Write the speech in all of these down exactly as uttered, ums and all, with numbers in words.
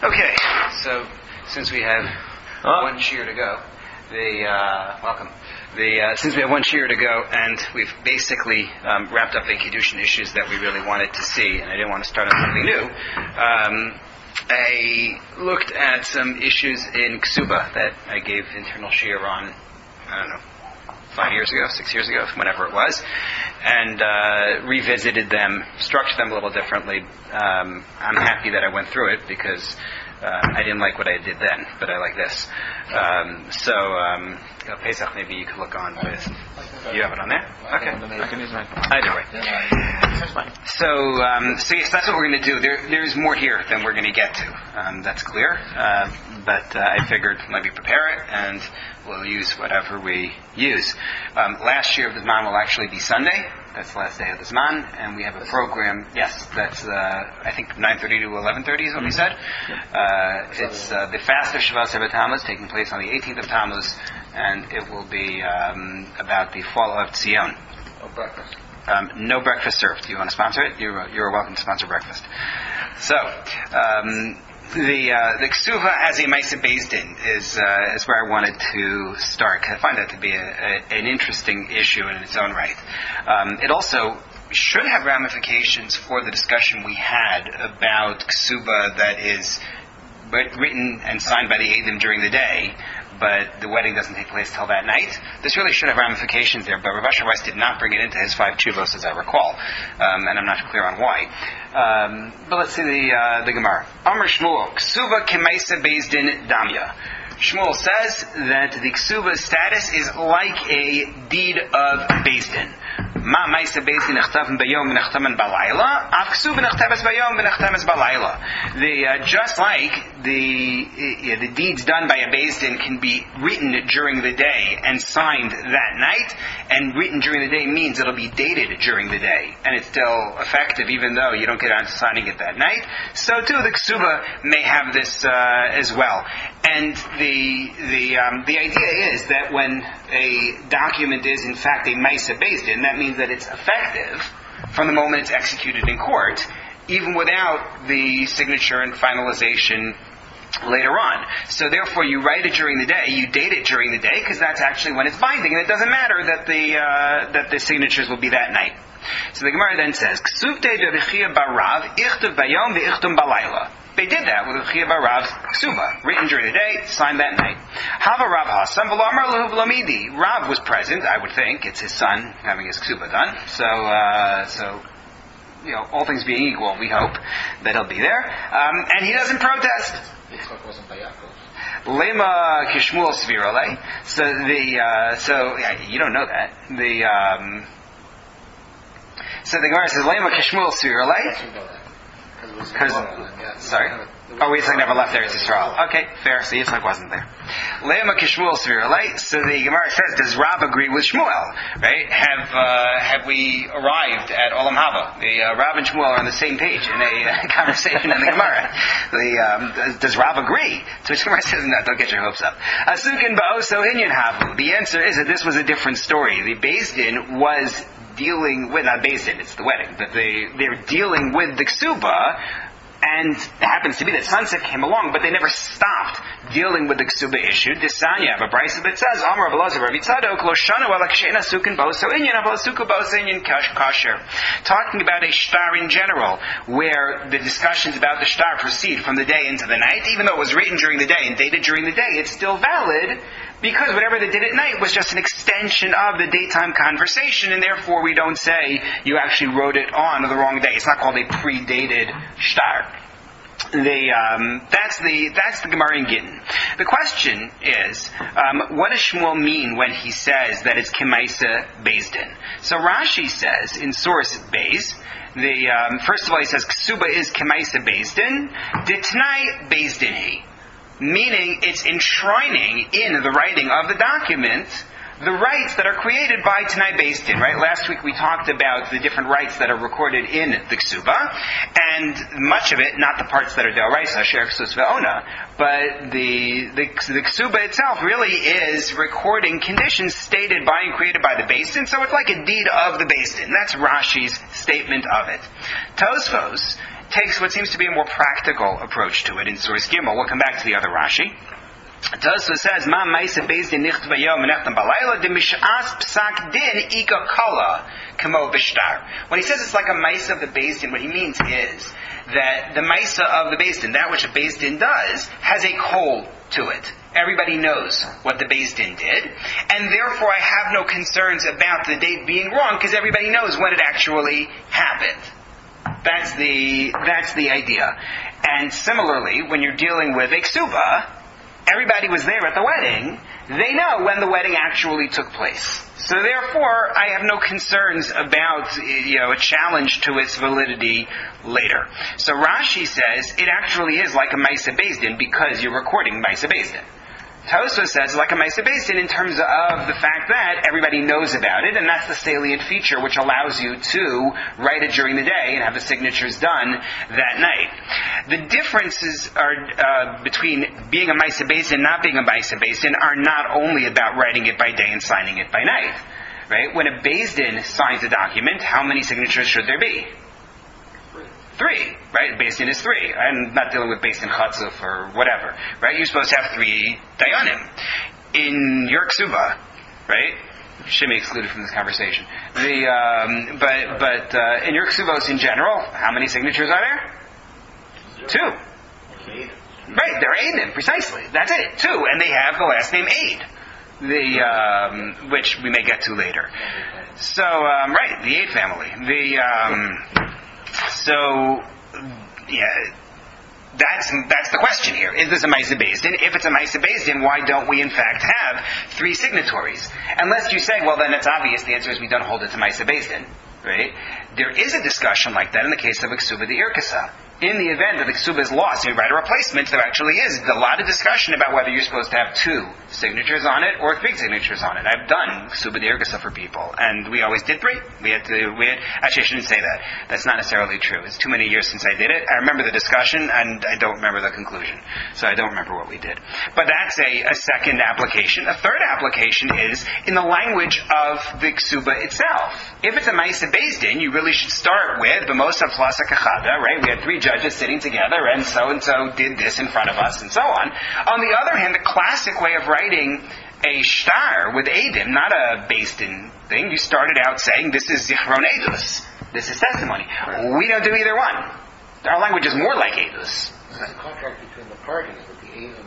Okay, so since we have oh. one shiur to go, the uh, welcome. The uh, since we have one shiur to go, and we've basically um, wrapped up the Kiddushin issues that we really wanted to see, and I didn't want to start on something new. Um, I looked at some issues in Ksuba that I gave internal shiur on. I don't know. Five years ago, six years ago, whenever it was, and uh, revisited them, structured them a little differently. Um, I'm happy that I went through it because uh, I didn't like what I did then, but I like this. Um, so, um, Pesach, maybe you could look on with. You have it on there? Okay. I can use mine. Either way. So, um, so yes, that's what we're going to do. There, there's more here than we're going to get to. Um, that's clear. Uh, but uh, I figured maybe prepare it and we'll use whatever we use. Um, last year of the Zman will actually be Sunday. That's the last day of the Zman, and we have a program. Yes, that's uh, I think nine thirty to eleven thirty is what we said. Uh, it's uh, the fast of Shavas Shabbat Tammuz taking place on the eighteenth of Tammuz, and it will be um, about the fall of Tzion. No breakfast. Um, no breakfast served. Do you want to sponsor it? You're you're welcome to sponsor breakfast. So. Um, The uh, the Ksuva as a Maisa Beis Din is uh, is where I wanted to start. I find that to be a, a, an interesting issue in its own right. Um, it also should have ramifications for the discussion we had about Ksuba that is written and signed by the Eidim during the day, but the wedding doesn't take place till that night. This really should have ramifications there, but Rav Asher Weiss did not bring it into his five tshuvos, as I recall, um, and I'm not clear on why. Um, but let's see the uh, the Gemara. Amar Shmuel, Ksuva kemaisa beis din damya. Shmuel says that the Ksuva status is like a deed of beis din. Ma maisa beis din nechtaven bayom v'nechtamen balayla. Af Ksuva nechteves bayom v'nechtames balayla. The uh, just like the uh, the deeds done by a beis din can be written during the day and signed that night, and written during the day means it'll be dated during the day, and it's still effective even though you don't get around to signing it that night. So too, the Ksuba may have this uh, as well. And the the um, the idea is that when a document is in fact a Maisa Beis Din, that means that it's effective from the moment it's executed in court, even without the signature and finalization later on. So therefore, you write it during the day, you date it during the day, because that's actually when it's binding, and it doesn't matter that the uh, that the signatures will be that night. So the Gemara then says, "Ksuvte b'Rechia barav ichtav bayom v'ichtum balayla." They did that with Rechia bar Rav's Ksuba, written during the day, signed that night. Hava Rav Hassan v'lamar lehu v'lamidi. Rav was present, I would think. It's his son having his Ksuba done. So, uh, so, you know, all things being equal, we hope that he'll be there. Um, and he doesn't protest. Lema kishmuel svirale. So the, uh, so, yeah, you don't know that. The, um, so the Gemara says, Lema kishmuel svirale. Because, sorry? Oh, Yitzchak never left Eretz Yisrael. Okay, fair. So Yitzchak wasn't there. Le'ema kishmuel svirale. So the Gemara says, does Rav agree with Shmuel? Right? Have uh, have we arrived at Olam Haba? The uh, Rav and Shmuel are on the same page in a uh, conversation in the Gemara. The, um, does, does Rav agree? So the Gemara says, no, don't get your hopes up. Asukin ba'oso inyan havu. The answer is that this was a different story. The Beis Din was dealing with, not Beis Din, it's the wedding, but they, they're dealing with the Ksuba, and it happens to be that sunset came along, but they never stopped dealing with the Ksuba issue. Disanya, have a brisa that says, Amar Abelazar Rav Yitzadok, Lo shanu ala k'she'en asukin bo'oso inyan, aval asuku bo'oso inyan kasher. Talking about a shtar in general, where the discussions about the shtar proceed from the day into the night, even though it was written during the day and dated during the day, it's still valid, because whatever they did at night was just an extension of the daytime conversation, and therefore we don't say you actually wrote it on the wrong day. It's not called a predated shtar. The, um, that's the that's the Gemara in Gittin. The question is, um, what does Shmuel mean when he says that it's Kemaisa Beis Din? So Rashi says in source Beis, the um, first of all he says Ksuba is Kemaisa Beis Din, Ditnai Beis Din he. Meaning it's enshrining in the writing of the document the rights that are created by Tanai Beis Din, right? Last week we talked about the different rights that are recorded in the Ksuba, and much of it, not the parts that are D'oraisa, Sher Ksus Ve'ona, but the, the, the Ksuba itself really is recording conditions stated by and created by the Beis Din, so it's like a deed of the Beis Din. That's Rashi's statement of it. Tosfos takes what seems to be a more practical approach to it in source Gimel. We'll come back to the other Rashi. Tosfos says, "Ma ma'aseh beis din nicht v'yom nechtam balayla de mish'as psak din ika kala kamo b'shtar." When he says it's like a ma'aseh of the beis din, what he means is that the ma'aseh of the beis din, that which a beis din does, has a kol to it. Everybody knows what the beis din did, and therefore I have no concerns about the date being wrong because everybody knows when it actually happened. That's the that's the idea. And similarly, when you're dealing with a ksuba, everybody was there at the wedding. They know when the wedding actually took place. So therefore, I have no concerns about, you know, a challenge to its validity later. So Rashi says it actually is like a Maisa Beis Din because you're recording Maisa Beis Din. Tosfos says like a Maisa Beis Din in terms of the fact that everybody knows about it, and that's the salient feature which allows you to write it during the day and have the signatures done that night. The differences are uh, between being a Maisa Beis Din and not being a Maisa Beis Din are not only about writing it by day and signing it by night. Right? When a Beis Din signs a document, how many signatures should there be? Three, right? Beis Din is three. I'm not dealing with Beis Din Chatzuf or whatever, right? You're supposed to have three Dayanim. In your Ksuba, right? Shimei excluded from this conversation. The um, but but uh, in your Ksubos in general, how many signatures are there? Two. Right, they're Eidim, precisely. That's it, two, and they have the last name Eid, the um, which we may get to later. So um, right, the Eid family. The um, So, yeah, that's that's the question here. Is this a Maisa Beis Din? If it's a Maisa Beis Din, why don't we in fact have three signatories? Unless you say, well, then it's obvious. The answer is we don't hold it to Maisa Beis Din, right? There is a discussion like that in the case of a Ksuba de Irkasa. In the event that the Ksuba is lost and you write a replacement, there actually is a lot of discussion about whether you're supposed to have two signatures on it or three signatures on it. I've done Ksuba de Irkasa for people, and we always did three. We had to, we had, actually I shouldn't say that. That's not necessarily true. It's too many years since I did it. I remember the discussion, and I don't remember the conclusion. So I don't remember what we did. But that's a, a second application. A third application is in the language of the Ksuba itself. If it's a Maisa Beis Din, you really should start with B'mosa plus a Kachada, right? We had three judges sitting together, and so-and-so did this in front of us, and so on. On the other hand, the classic way of writing a shtar with Eidim, not a Beis Din thing, you started out saying, this is Zichron Eidus. This is testimony. We don't do either one. Our language is more like Eidus. This is a contract between the parties that the Eidim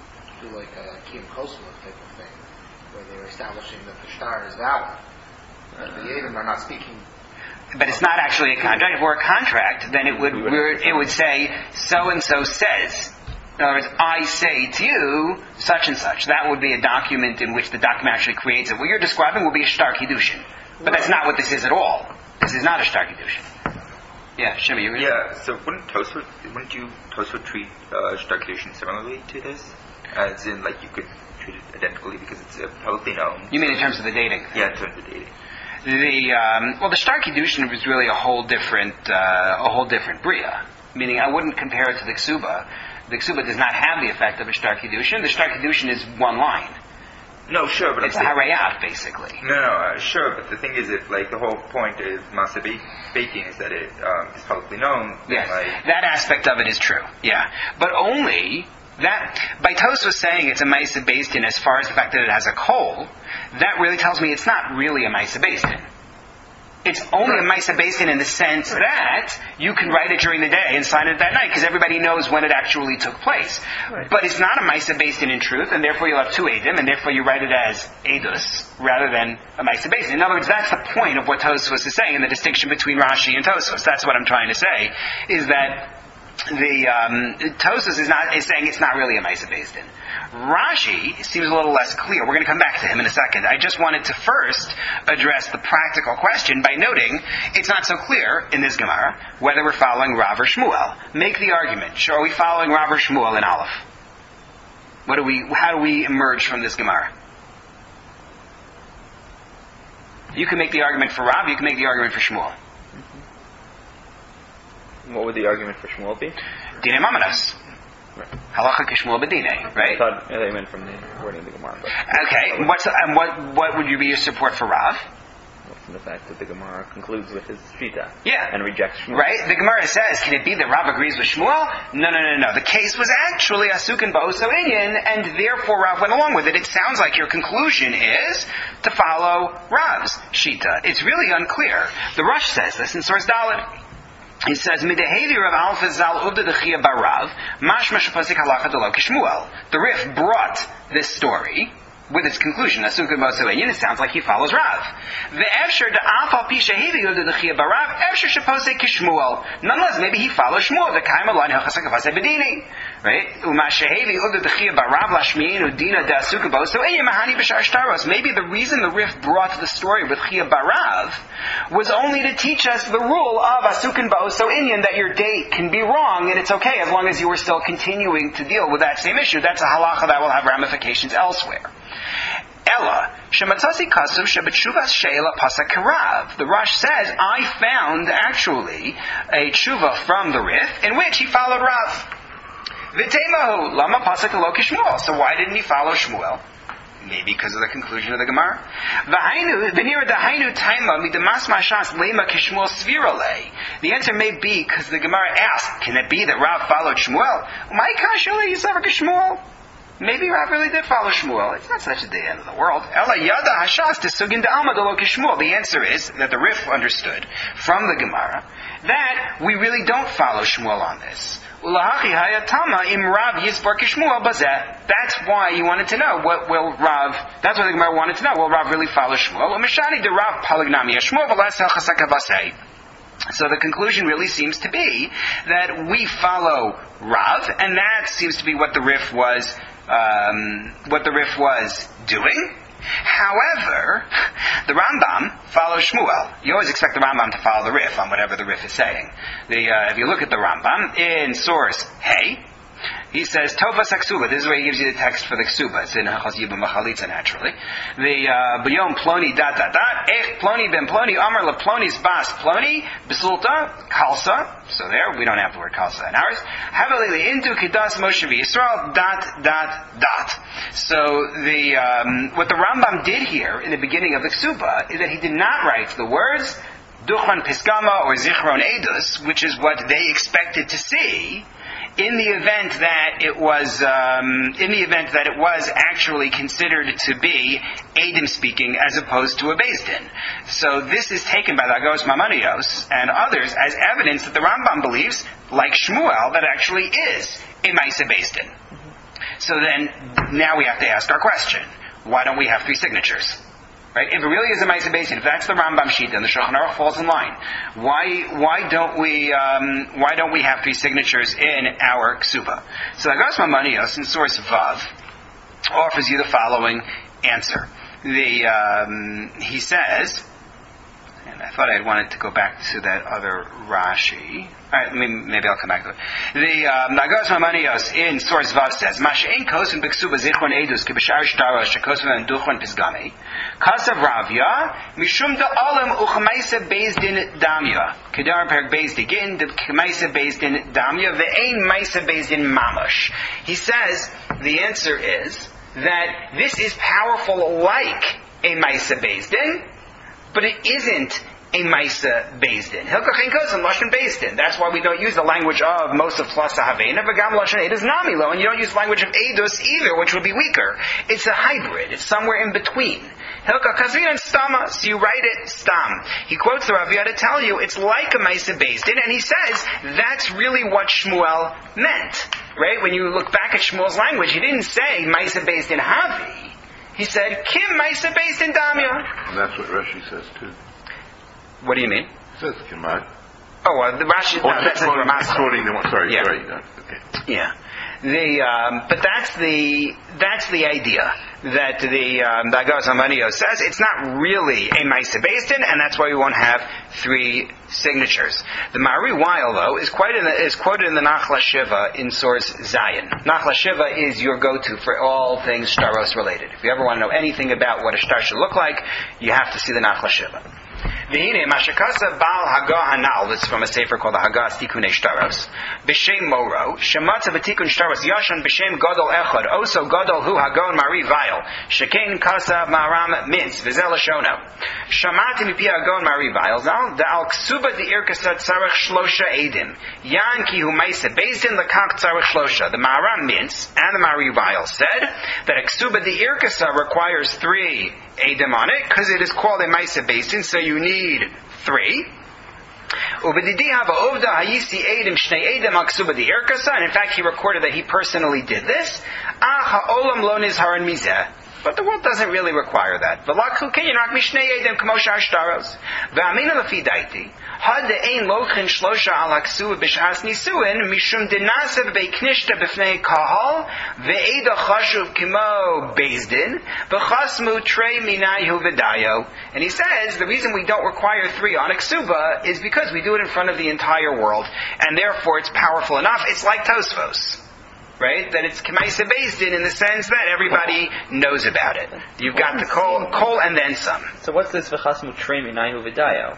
do like a Kiyum Kosma type of thing, where they're establishing that the shtar is valid. Uh, the Eidim are not speaking. But it's not actually a contract. If it were a contract, then it would it would say so and so says. In other words, I say to you such and such. That would be a document in which the document actually creates it. What you're describing will be a shtar kiddushin, but that's not what this is at all. This is not a shtar kiddushin. Yeah, Shimmy, you were Yeah. So wouldn't Tosfot wouldn't you Tosfot treat uh, shtar kiddushin similarly to this, as in like you could treat it identically because it's uh, publicly known? You mean in terms of the dating? Yeah, in terms of dating. The um, well, the shtar kiddushin was really a whole different, uh, a whole different bria. Meaning, I wouldn't compare it to the ksuba. The ksuba does not have the effect of a shtar kiddushin. The shtar kiddushin is one line. No, sure, but it's a harayat, basically. No, no, uh, sure, but the thing is, if like the whole point is masa baking is that it um, is publicly known. Yes, like, that aspect of it is true. Yeah, but only that by Tosfos saying it's a Maisa Beis Din as far as the fact that it has a kol. That really tells me it's not really a Maisa Beis Din. It's only a Maisa Beis Din in the sense that you can write it during the day and sign it that night because everybody knows when it actually took place. Right. But it's not a Maisa Beis Din in truth, and therefore you'll have two Eidim, and therefore you write it as Eidus rather than a Maisa Beis Din. In other words, that's the point of what Tosfos is saying, and the distinction between Rashi and Tosfos. That's what I'm trying to say, is that the um, Tosfos is not is saying it's not really a Maisa Beis Din. Rashi seems a little less clear. We're going to come back to him in a second. I just wanted to first address the practical question by noting it's not so clear in this Gemara whether we're following Rav or Shmuel. Make the argument. Sure, are we following Rav or Shmuel in Aleph? What do we? How do we emerge from this Gemara? You can make the argument for Rav. You can make the argument for Shmuel. What would the argument for Shmuel be? Dinei Mamadas. Right. Halacha k'Shmuel b'dinei, right? I thought they meant from the wording of the Gemara. Okay, what's and what what would you be your support for Rav? in the fact that the Gemara concludes with his Shita. Yeah. And rejects Shmuel. Right? The Gemara says, can it be that Rav agrees with Shmuel? No, no, no, no. The case was actually Asukin Ba'oso Inyan, and therefore Rav went along with it. It sounds like your conclusion is to follow Rav's Shita. It's really unclear. The Rush says this in source Dalet. He says, "Midehevi Rav Alfa Zal Ubda Dechia Barav Mashma Shapasik Halacha Delo Kishmuel." The Rif brought this story with its conclusion, Asukin Ba'oso Inyan. It sounds like he follows Rav. Ve'efsher da'afal pi shehevi Ubda Dechia Barav Efsher Shapasik Kishmuel. Nonetheless, maybe he follows Shmuel. The Kaim Alon Hilchasek Avasei Bedini. Right? Uma shehevi Ubda Dechia Barav Lashmiinu Dina Da Asukin Ba'oso Inyan Mahani B'Shar Shtaros. Maybe the reason the Rif brought the story with Chia Barav was only to teach us the rule of Asukin Ba'oso Inyan, that your date can be wrong and it's okay as long as you are still continuing to deal with that same issue. That's a halacha that will have ramifications elsewhere. Ella, Shematzasi Kasum Shabbatshuvas Sheila Pasak Karav. The Rosh says, I found actually a tshuva from the Rif in which he followed Rav. V'temahu Lama Pasak Lo Kishmuel. So why didn't he follow Shmuel? Maybe because of the conclusion of the Gemara. The answer may be because the Gemara asked, can it be that Rav followed Shmuel? Maybe Rav really did follow Shmuel. It's not such a the end of the world. The answer is that the Rif understood from the Gemara that we really don't follow Shmuel on this. That's why you wanted to know, what will Rav, that's what the Gemara wanted to know, will Rav really follow Shmuel? So the conclusion really seems to be that we follow Rav, and that seems to be what the Rif was, um, what the Rif was doing. However, the Rambam follows Shmuel. You always expect the Rambam to follow the Rif on whatever the Rif is saying. The, uh, if you look at the Rambam, in source Hey, he says, Tova Saksuba. This is where he gives you the text for the Ksuba. It's in Hachos Yibam Machalitza, naturally. The B'yom Ploni dot dot dot. Ech Ploni ben Ploni Amar la Ploni's bas Ploni Besulta Kalsa. So there, we don't have the word Kalsa in ours. Havalili into Kedas Moshe Yisrael dot dot dot. So the um, what the Rambam did here in the beginning of the Ksuba is that he did not write the words Duchan Piskama or Zichron Edus, which is what they expected to see, in the event that it was, um, in the event that it was actually considered to be Edom speaking as opposed to a Beis Din. So this is taken by the Agos Maimonides and others as evidence that the Rambam believes, like Shmuel, that actually is a Maisa Beis Din. So then, now we have to ask our question: why don't we have three signatures? Right? If it really is a Maisa Beis Din, if that's the Rambam sheet, then the Shulchan Aruch falls in line. Why, why don't we, um, why don't we have three signatures in our Ksuba? So the Agos Maimonides in source Vav offers you the following answer. The, um, he says, and I thought I wanted to go back to that other Rashi. Alright, maybe, maybe I'll come back to it. The Agos Maimonides in source Vav says, Mash'ein kosim b'ksuba zichron edus k'b'shar shtaros shekosim and duchron pisgami kasav Ravya mishum da'olim uchmaisa beis din damya kedar perek beis digin d'chmaisa beis din damya ve'ein maisa beis din mamash. He says the answer is that this is powerful like a maisa beis din, but it isn't a Maisa Beis Din. Hilkach Ein Kosim Lashon Beis Din. That's why we don't use the language of Mosaf plus Sahavena, but Gam Lashon Edus Namilo, and you don't use the language of Edus either, which would be weaker. It's a hybrid. It's somewhere in between. Hilkach Kazvin and Stama, so you write it Stam. He quotes the Raviyah to tell you it's like a Maisa Beis Din, and he says that's really what Shmuel meant. Right? When you look back at Shmuel's language, he didn't say Maisa Beis Din Havi. He said Kim Maisa Beis Din Damya. And that's what Rashi says too. What do you mean? It says Kimad. Oh, uh, the Rashi. Oh, no, that's the Ramasa. Quoting the one. Sorry, yeah. sorry. No, okay. Yeah. The um, but that's the that's the idea that the um, the Agos Maimonides says it's not really a Maisa Beis Din, and that's why we won't have three signatures. The Mari Weil though is quite in the, is quoted in the Nachla Shiva in source Zion. Nachla Shiva is your go-to for all things shtaros related. If you ever want to know anything about what a shtar should look like, you have to see the Nachla Shiva. V'hine mashakasa bal Haggah hanal. This is from a sefer called the Haggah Tikunei Shtaros. B'shem Moro shematza v'tikun Shtaros yashan b'shem Gadol echad. Also Gadol hu Haggah Mari Vayel. Shekein kasa maram minz v'zel shono. Shamati mipi Haggah Mari Vayel. Zal da'al ksuba di'irkasa tzarech shlosha edim. Yan ki hu meisa bezdin lekak tzarech shlosha. The maram minz and the Mari Vayel said that a ksuba di'irkasa requires three edim on it because it is called a meisa bezdin. So you need Need three. And in fact, he recorded that he personally did this. But the world doesn't really require that. And he says the reason we don't require three on a ksuba is because we do it in front of the entire world, and therefore it's powerful enough. It's like Tosfos. Right? That it's Kemaisa based in, in the sense that everybody knows about it. You've got the kol, kol and then some. So what's this v'chasmu trei minayu v'dayo?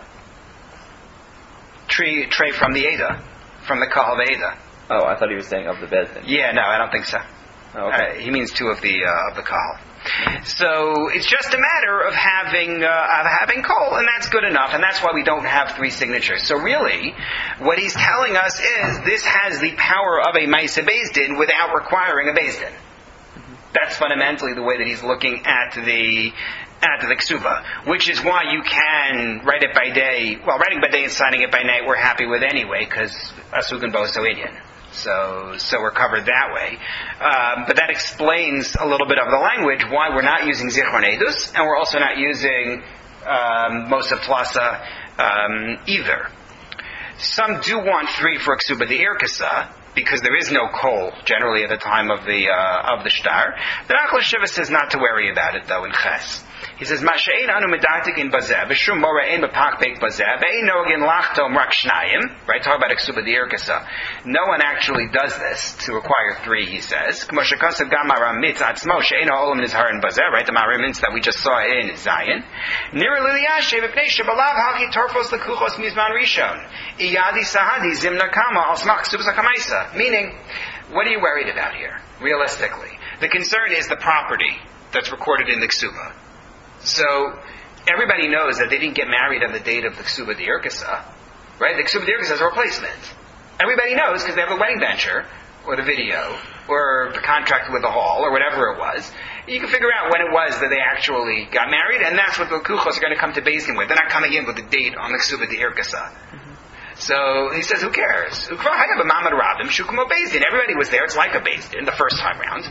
Tree, tray from the Eda. From the Kahal Eda. Oh, I thought he was saying of the Bezdin. Yeah, no, I don't think so. Oh, okay. uh, he means two of the, uh, of the Kahal. So it's just a matter of having uh, of having kol, and that's good enough, and that's why we don't have three signatures. So really, what he's telling us is this has the power of a Maisa Bezdin without requiring a Bezdin. Mm-hmm. That's fundamentally the way that he's looking at the at the ksuba, which is why you can write it by day. Well, writing by day and signing it by night we're happy with anyway, because asugan bo so Indian. So, so we're covered that way. Um, but that explains a little bit of the language, why we're not using Zichron Edus, and we're also not using um, Mosav Tlasa um, either. Some do want three for Ksuba the Irkasa, because there is no kol generally at the time of the uh, of the shtar. The Nachal Shiva says not to worry about it though in Ches. He says, "Masha'in anu medatik in bazeh, v'shum mora ein bepak bek bazeh, ve'ein noagin lachtom rak shnayim." Right, talk about Ksuba the Irkasa. No one actually does this to require three. He says, "K'moshakasav gam maram mitz atzmo she'ein ha'olam nizhar in bazeh." Right, the maram mitz that we just saw in Zion. Nira liliyashe v'pnei shebalav haki torfos lekuchos mizman rishon iyadi sahadi zimna kama al smach Ksuba zakamaisa. Meaning, what are you worried about here? Realistically, the concern is the property that's recorded in the Ksuba. So, everybody knows that they didn't get married on the date of the Ksuba de Irkasa, right? The Ksuba de Irkasa is a replacement. Everybody knows because they have the wedding venture, or the video, or the contract with the hall, or whatever it was. You can figure out when it was that they actually got married, and that's what the Kuchos are going to come to Beis Din with. They're not coming in with the date on the Ksuba de Irkasa. So he says, who cares? Everybody was there. It's like a Beis Din the first time round.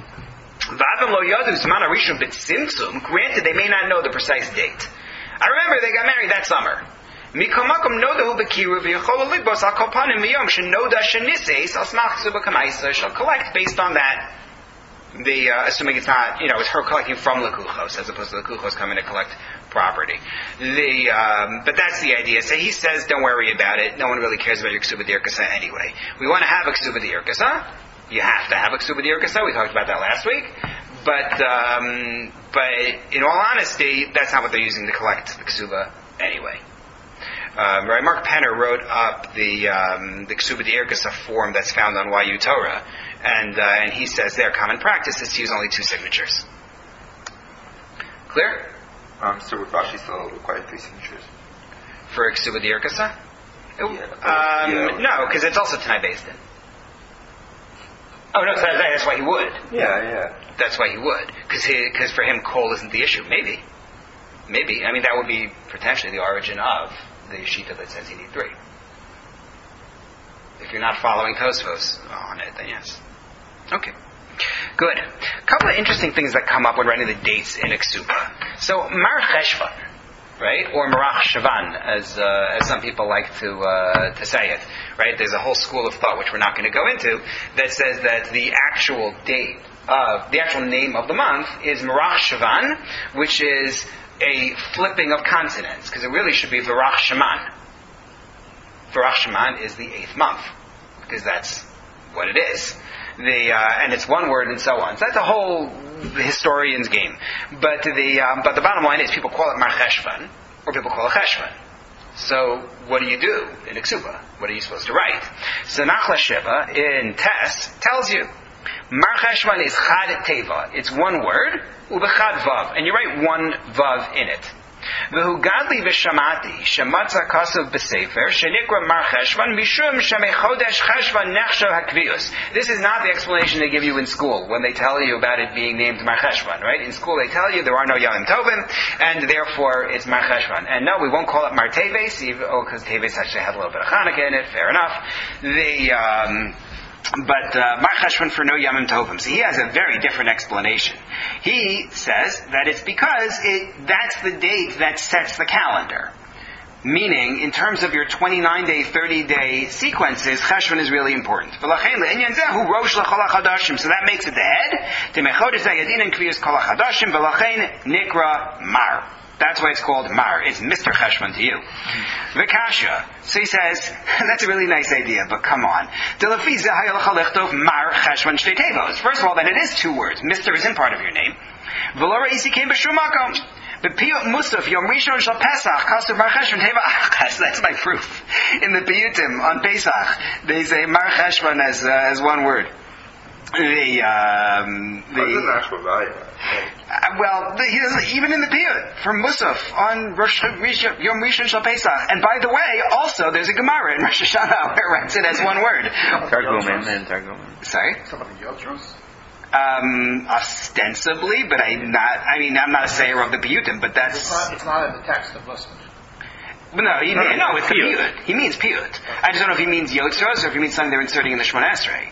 Granted, they may not know the precise date. I remember they got married that summer. Shall collect based on that. The uh, assuming it's not, you know, it's her collecting from Lekuchos as opposed to Lekuchos coming to collect property. The um, but that's the idea. So he says, don't worry about it. No one really cares about your Ksuba D'Irkasa anyway. We want to have a Ksuba D'Irkasa. You have to have a Ksuba D'Irkasa. We talked about that last week. But um, but in all honesty, that's not what they're using to collect the Ksuba anyway. Um, right, Mark Penner wrote up the um, the Ksuba D'Irkasa form that's found on Y U Torah, and uh, and he says their common practice is to use only two signatures. Clear? Um, so would Rashi still require three signatures? For Ksuba D'Irkasa? Yeah, um, yeah. No, because it's also Tanai based in. Oh no, so that, that's why he would. Yeah, yeah. That's why he would, because because for him, coal isn't the issue. Maybe, maybe. I mean, that would be potentially the origin of the shita that says you need three. If you're not following Tosfos on it, then yes. Okay. Good. A couple of interesting things that come up when writing the dates in a ksuba. So, Mar Cheshvan, right, or Marach Shavan, as uh, as some people like to uh, to say it, right? There's a whole school of thought, which we're not going to go into, that says that the actual date of the actual name of the month is Marach Shavan, which is a flipping of consonants, because it really should be V'rach Shaman. V'rach Shaman is the eighth month, because that's what it is. The uh, and it's one word and so on. So that's a whole historian's game. But the um, but the bottom line is people call it Mar Cheshvan, or people call it Cheshvan. So what do you do in Iksuba? What are you supposed to write? So Nachla Shiva in Tess tells you, Mar Cheshvan is Chad Teva. It's one word, Ubechad Vav, and you write one Vav in it. V'hu gadli v'shamati shematza kasav b'sefer shenikra Mar Cheshvan mishum shemechodesh Cheshvan nechshav hakvius. This is not the explanation they give you in school when they tell you about it being named Mar Cheshvan, right? In school they tell you there are no Yamim Tovim, and therefore it's Mar Cheshvan. And no, we won't call it Mar Teves, even, oh, because Teves actually had a little bit of Hanukkah in it, fair enough. The, um, But uh, Mar Cheshvan for no Yamim Tovim. So he has a very different explanation. He says that it's because it, that's the date that sets the calendar. Meaning, in terms of your twenty-nine day, thirty day sequences, Cheshvan is really important. So that makes it the head. That's why it's called Mar. It's Mister Cheshvan to you. Vikasha. So he says, that's a really nice idea, but come on. First of all, then it is two words. Mister isn't part of your name. That's my proof. In the Piyutim on Pesach, they say Mar Cheshvan as, uh, as one word. The, um, the, uh, well, the, he doesn't, even in the Piyut, from Musaf, on Rosh, Yom Rishon Shal Pesach. And by the way, also, there's a Gemara in Rosh Hashanah where it writes it as one word. Targumin and Targumin. Sorry? Some of the Yotros? Um, ostensibly, but I'm not, I mean, I'm not a sayer of the Piyutim, but that's... It's not, it's not in the text of Musaf. But no, he, no, no, it's the Piyut. He means Piyut. I just don't know if he means Yotros or if he means something they're inserting in the Shemona Esrei.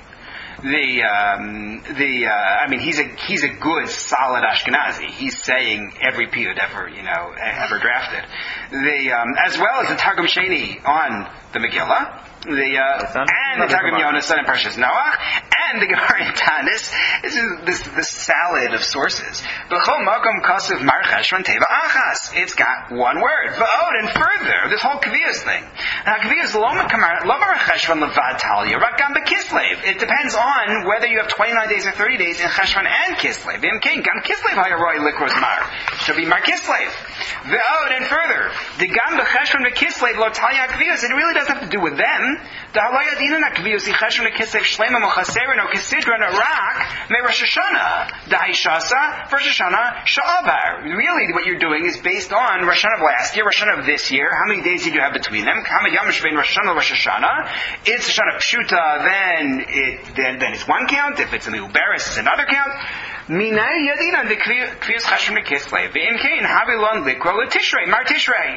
The um, the uh, I mean he's a he's a good solid Ashkenazi. He's saying every piyut ever you know ever drafted. The um, as well as the Targum Sheni on the Megillah, the uh, and the Targum Yonasan and Parshas Noach, and the Gemara in Tanis. This is this this salad of sources. B'chol makom kasev Mar Cheshvan teva achas. It's got one word. V'od, and further, this whole Kvius thing. Now Kvius lo Mar Cheshvan levad talia rakam bekislev. It depends on whether you have twenty-nine days or thirty days in Cheshvan and Kislev. V'imkein gam Kislev hayaroi likros Mar. Should be Mar Kislev. V'od, and further, the gam b'Cheshvan v'Kislev lo talia Kvius. It really doesn't have to do with them. The halaya dinan Kvius Cheshvan v'Kislev shlema mochaserin o kisidron arak me Rosh Hashanah. The Haishasa for Rosh Hashanah sha'avar. Really, what you're doing is based on Rosh Hashanah of last year, Rosh Hashanah of this year. How many days did you have between them? How many yom shvein Rosh Hashanah Rosh Hashanah? It's Rosh Hashanah Pshuta, then it then, then it's one count. If it's a Meuberis, it's another count. Minay yadinan the Kviyus Cheshvan v'Kislev. V'imkein havilon likro l'tishrei mar tishrei.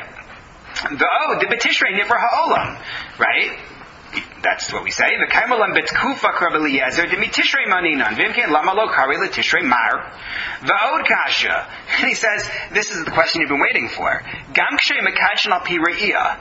The oh the betishrei nivra ha'olam, right? That's what we say. The kaimalam betkufa kraveliezer de mitishrei maninan v'imkein lama lo kari l'tishrei mar. The od kasha. And he says, this is the question you've been waiting for. Gam kshay mekadshin al pi re'iyah.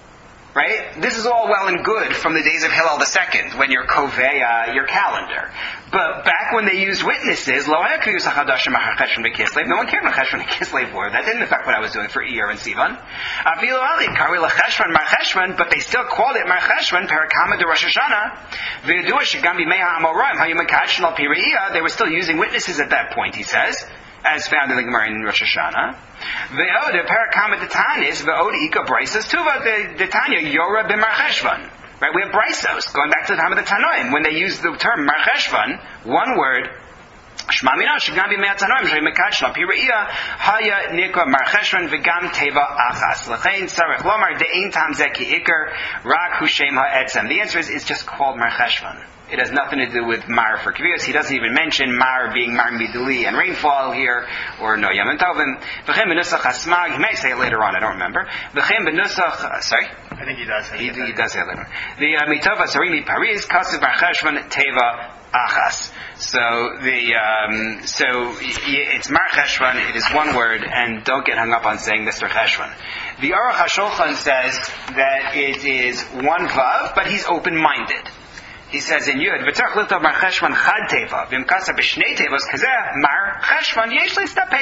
Right? This is all well and good from the days of Hillel the Second, when you're koveya your calendar. But back when they used witnesses, lo ha'kviyus hachadash ma'ar Cheshvan v'Kislev, no one cared what Cheshvan and Kislev were. That didn't affect what I was doing for Iyar and Sivan. Afilu ali kari l'Cheshvan mar Cheshvan, but they still called it mar Cheshvan perakama de Rosh Hashanah. V'yadua shegam b'mei ha'amoraim hayu mekadshel al pi re'iyah. They were still using witnesses at that point, he says, as found in the Gemara in Rosh Hashanah. Ve'od, a parakama detanis, ve'od ika braisos tuva, the Tanya, Yora b'mar Cheshvan. Right, we have braisos, going back to the time of the Tanoim, when they use the term mar Cheshvan, one word, Shma mina, shegam b'mei Tanoim, shei mekadshel al pi re'iyah, haya nikra mar Cheshvan, v'gam teva achas. L'chein tzarech lomar, de'ein tam zeh ki ikar, rak hu shem ha'etzem. The answer is, it's just called mar Cheshvan. It has nothing to do with Mar for Kvius. He doesn't even mention Mar being Mar Miduli and rainfall here, or no Yom Tovim. V'chem b'nusach hasmag. He may say it later on. I don't remember. V'chem b'nusach. Uh, sorry. I think he does. He, he does say it later on. The mitov asarimi Paris kasev Mar Cheshvan teva achas. So the um, so it's Mar Cheshvan. It is one word, and don't get hung up on saying Mister Cheshvan. The Aruch HaShulchan says that it is one vav, but he's open-minded. He says in Yud, "V'tzarich lichtov mar Cheshvan chad teva, v'imkasa b'shnei tevos kazeh mar Cheshvan yesh leistapek."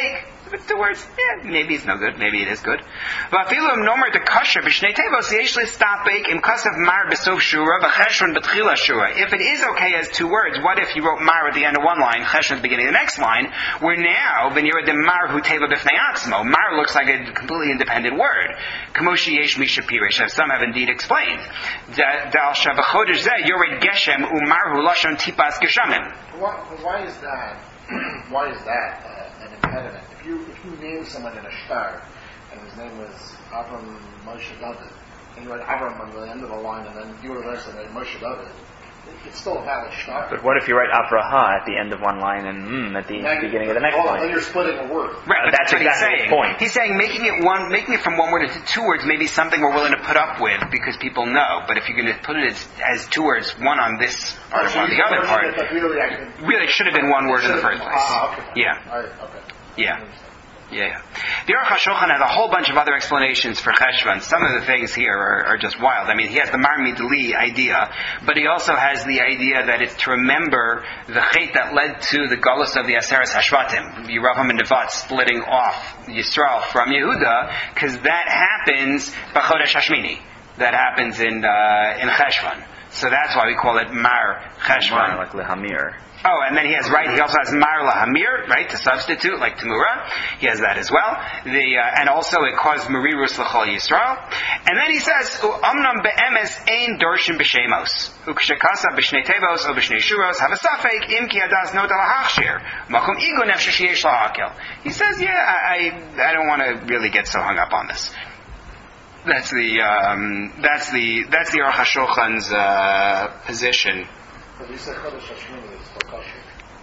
With the words, yeah, maybe it's no good, maybe it is good. V'afilu nomer de kasher b'shnei tevos yesh listapek im kasav mar b'sof shura v'cheshron b'tchila shura. If it is okay as two words, what if you wrote mar at the end of one line, cheshron at the beginning of the next line, where now v'nira de mar hu teva b'fnei atzmo. Mar looks like a completely independent word. Kamoshi yesh mi shapirish, as some have indeed explained. Dal shabachodesh zeh yored geshem umar hu lashon tipas geshamim. Why, why is that? Why is that uh, an impediment? If you if you name someone in a shtar, and his name was Avram Moshe David, and you had Avram on the end of the line, and then you were the rest of it, Moshe David, it's still a valid shtar. But what if you write Avraha at the end of one line and mm at the Now, beginning of the next oh, line? Then you're splitting a word. Right, but that's that's, what exactly he's saying. his point. He's saying making it one, making it from one word into two words may be something we're willing to put up with because people know. But if you're going to put it as, as two words, one on this part and one on the other part, Really, I can, really it should have been one word in the first place. Ah, okay. Yeah. All right, okay. Yeah. Yeah, yeah. The Aruch HaShulchan has a whole bunch of other explanations for Cheshvan. Some of the things here are, are just wild. I mean, he has the Mar Midli idea, but he also has the idea that it's to remember the chait that led to the Golus of the Aseres Hashvatim, Yeravam and Nevat splitting off Yisrael from Yehuda, because that happens B'chodesh Hashmini. That happens in uh, in Cheshvan. So that's why we call it Mar Cheshvan. Mar, like Lehamir. Oh, and then he has, right, he also has Mar Lahamir, right, to substitute, like Tamura. He has that as well. The, uh, and also it caused Marirus L'chol Yisrael. And then he says, U'amnam be'emes ein dorshin b'shemos. U'kshekasa b'shnei tevos o b'shnei shuros have a safek im ki adas not al-hachshir. Makum igu nefshe sheyesh la'akel. He says, yeah, I, I don't want to really get so hung up on this. That's the, um, that's the, that's the Aruch HaShulchan's, uh, position. But you said Chodesh Hashmini is still kosher.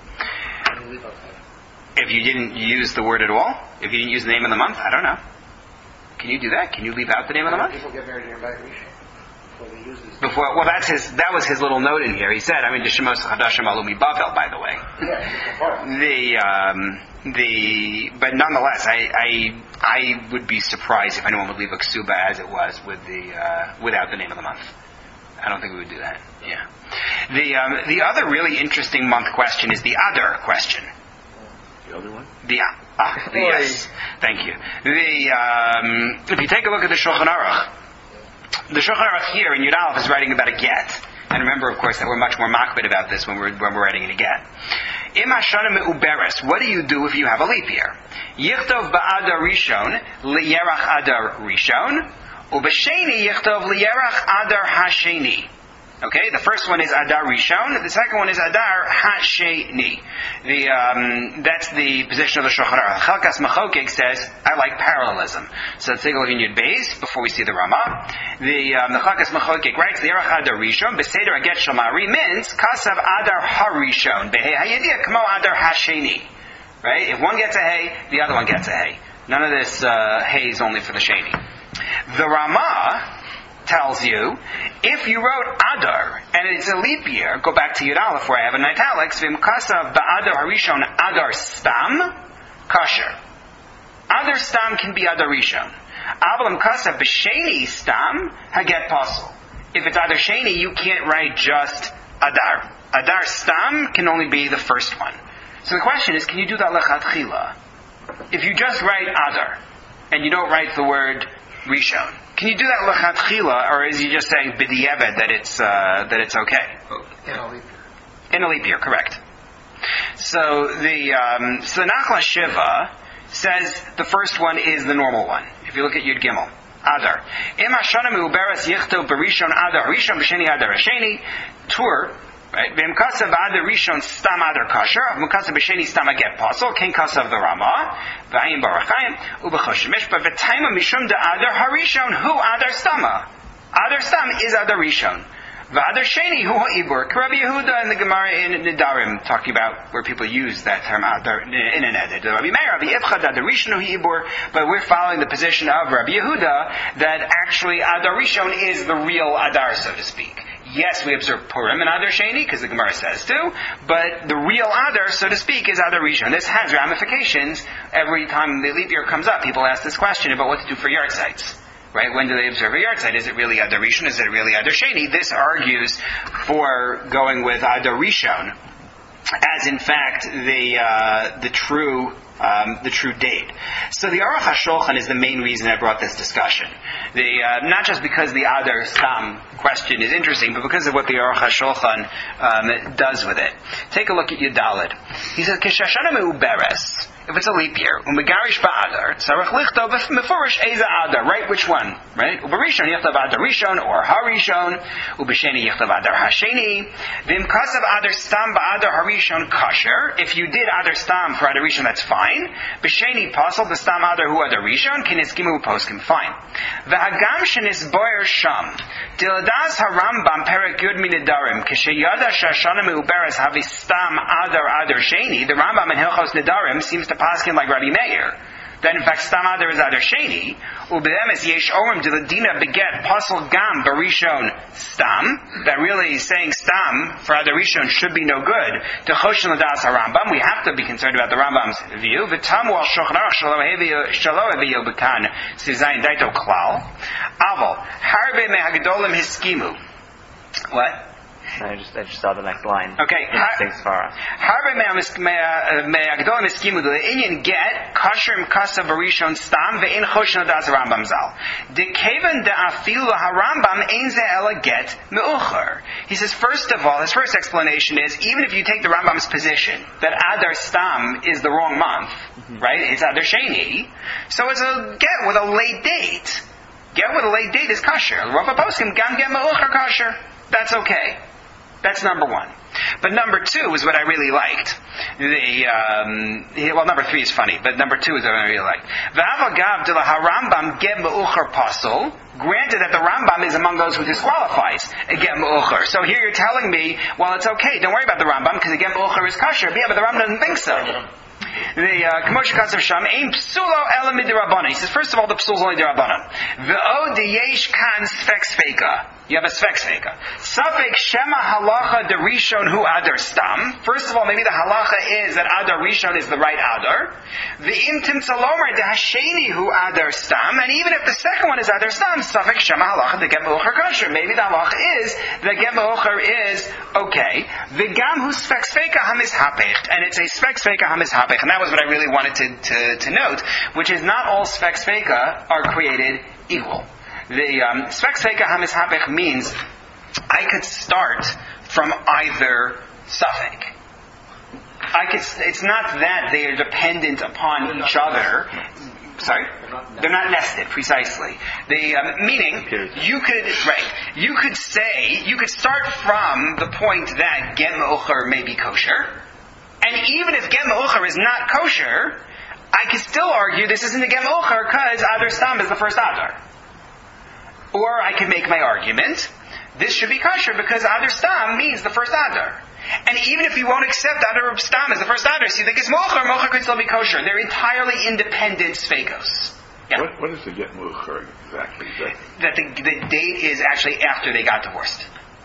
And you leave out that. If you didn't use the word at all, if you didn't use the name of the month, I don't know. Can you do that? Can you leave out the name of the month? People get married here by Rishon before they use these. Before, well, that's his. That was his little note in here. He said, I mean, Deshemos Hadashim Alumi Bavel, by the way. Yeah, The um, the, but nonetheless, I, I I would be surprised if anyone would leave a ksuba as it was with the uh, without the name of the month. I don't think we would do that. Yeah. The um, the other really interesting month question is the Adar question. The other one? The ah, the, yes, thank you. The um, if you take a look at the Shulchan Aruch, the Shulchan Aruch here in Yud Aleph is writing about a get, and remember, of course, that we're much more makbid about this when we're when we're writing in a get. Im hashana meuberes, what do you do if you have a leap year? Yichtov ba'adar rishon liyerach adar rishon, ubesheni yichtov liyerach adar hasheni. Okay, the first one is Adar Rishon, the second one is Adar Hasheni. The um, that's the position of the Shulchan Aruch. Chalkas Machokek says, I like parallelism. So let's take a look in Yud Beis before we see the Ramah. The um, the Chalkas Machokek writes, the Erach Adar Rishon, Beseder Aget Shalmari means Kasav Adar HaRishon, Behe Hayedia Kamo Adar Hasheni. Right? If one gets a hay, the other one gets a hay. None of this uh, hay is only for the Sheni. The Ramah tells you, if you wrote Adar, and it's a leap year, go back to Yud Aleph where I have an italics, V'imkasav ba'adar harishon Adar Stam, kosher. Adar Stam can be Adar Rishon. Aval imkasav b'sheni Stam, haget pasul. If it's Adar Sheni, you can't write just Adar. Adar Stam can only be the first one. So the question is, can you do that lechatchila? If you just write Adar, and you don't write the word Rishon, can you do that lechatchila, or is he just saying b'diavad that it's uh, that it's okay? In a leap year. In a leap year, correct. So the um, so the Nachla Shiva says the first one is the normal one. If you look at Yud Gimel, Adar. Im hashana meuberes yichtov barishon Adar Rishon b'sheni Adar Hasheni Tur. Right? V'imkasav Adar Rishon Stam Adar Kasher. V'imkasav b'sheni Stam Aget Pasul. Ken kasav the Ramah. V'ayim Barachayim. U'b'chosh Mishpa. V'taima Mishum da Adar Harishon. Hu Adar Stama. Adar Stam is Adar Rishon. V'Adar Sheni Hu Ha'ibur. Rabbi Yehuda in the Gemara in Nedarim talking about where people use that term Adar in an edit. Rabbi Meir, Rabbi Yivchad Adar Rishon Hu Ha'ibur. But we're following the position of Rabbi Yehuda that actually Adar Rishon is the real Adar, so to speak. Yes, we observe Purim and Adar Sheni, because the Gemara says to, but the real Adar, so to speak, is Adar Rishon. This has ramifications. Every time the leap year comes up, people ask this question about what to do for yard sites. Right? When do they observe a yard site? Is it really Adar Rishon? Is it really Adar Sheni? This argues for going with Adar Rishon as in fact the uh, the true um, the true date. So the Aruch HaShulchan is the main reason I brought this discussion. The uh, not just because the Adar Stam question is interesting, but because of what the Aruch HaShulchan um, does with it. Take a look at Yudalid. He says, "K'shashana meuberes." If it's a leap year, umegarish ba'adar, tzarich lichto b'mefurish eza adar. Right, which one? Right? Uberishon yichtav adar rishon or harishon. Ubesheni yichtav adar hasheni. V'imkasav adar stam ba'adar harishon kasher. If you did adar stam for adar rishon, that's fine. Besheni pasal b'stam adar hu adar rishon kiniskimu poskim fine. V'hagam shenis boyer sham. Diladas harambam perek yud minidarim k'sheyada shashana meuberes havi stam adar adar sheni. The Rambam in Hilchos Nidarim seems to paskin like Rabbi Meir. That in fact stam adar is adar sheni. Ubedem is yesh omrim de ladina beget pasal gam barishon stam. That really saying stam for adar rishon should be no good. To choshen ladas harambam, we have to be concerned about the Rambam's view. V'tamu al shulchan aruch shalo eviyo bekan sizayin daito klal. Aval harbe mehagdolim hiskimu. What? I just I just saw the next line. Okay. Thanks, Farah. Harbe me'agdolim eskimu the inyan get kasher imkasa barishon stam ve'in choshen ladas harambam zal. De kevan de afilu harambam ein ze ela get meucher. He says, first of all, his first explanation is, even if you take the Rambam's position that Adar Stam is the wrong month, mm-hmm. right? It's Adar Sheni, so it's a get with a late date. Get with a late date is kasher. Rava poskim gam get meucher kasher. That's okay. That's number one. But number two is what I really liked. The um, well, number three is funny, but number two is what I really liked. V'avagav de la harambam get meucher pasol. Granted that the Rambam is among those who disqualifies a get meucher. So here you're telling me, well, it's okay. Don't worry about the Rambam because the get meucher is kasher. Yeah, but the Rambam doesn't think so. The K'moshe Katsav Sham ein psulo ela midirabbanan. He says, first of all, the psul is only dirabbanan. V'od yesh kan sfek sfeika. You have a sfek sfeika. Safek shema halacha de rishon hu adar stam. First of all, maybe the halacha is that adar rishon is the right adar. V'im timtzalomer de hasheni hu adar stam. And even if the second one is adar stam, safek shema halacha de get meucher kasher. Maybe the halacha is that get meucher is okay. V'gam hu sfek sfeika hamis hapech. And it's a sfek sfeika hamis hapech. And that was what I really wanted to, to, to note, which is not all sfek sfeika are created equal. The um, sfek sfeika hamis hapech means I could start from either suffix. I could. It's not that they are dependent upon each other. Sorry, they're not nested precisely. The um, meaning you could right. You could say you could start from the point that get meucher may be kosher. And even if get meucher is not kosher, I can still argue this isn't a get meucher because adar stam is the first adar. Or I can make my argument, this should be kosher because adar stam means the first adar. And even if you won't accept adar stam as the first adar, so you think it's meucher, meucher could still be kosher. They're entirely independent sfeikos. Yeah. What, what is the get meucher exactly? That, that the, the date is actually after they got divorced.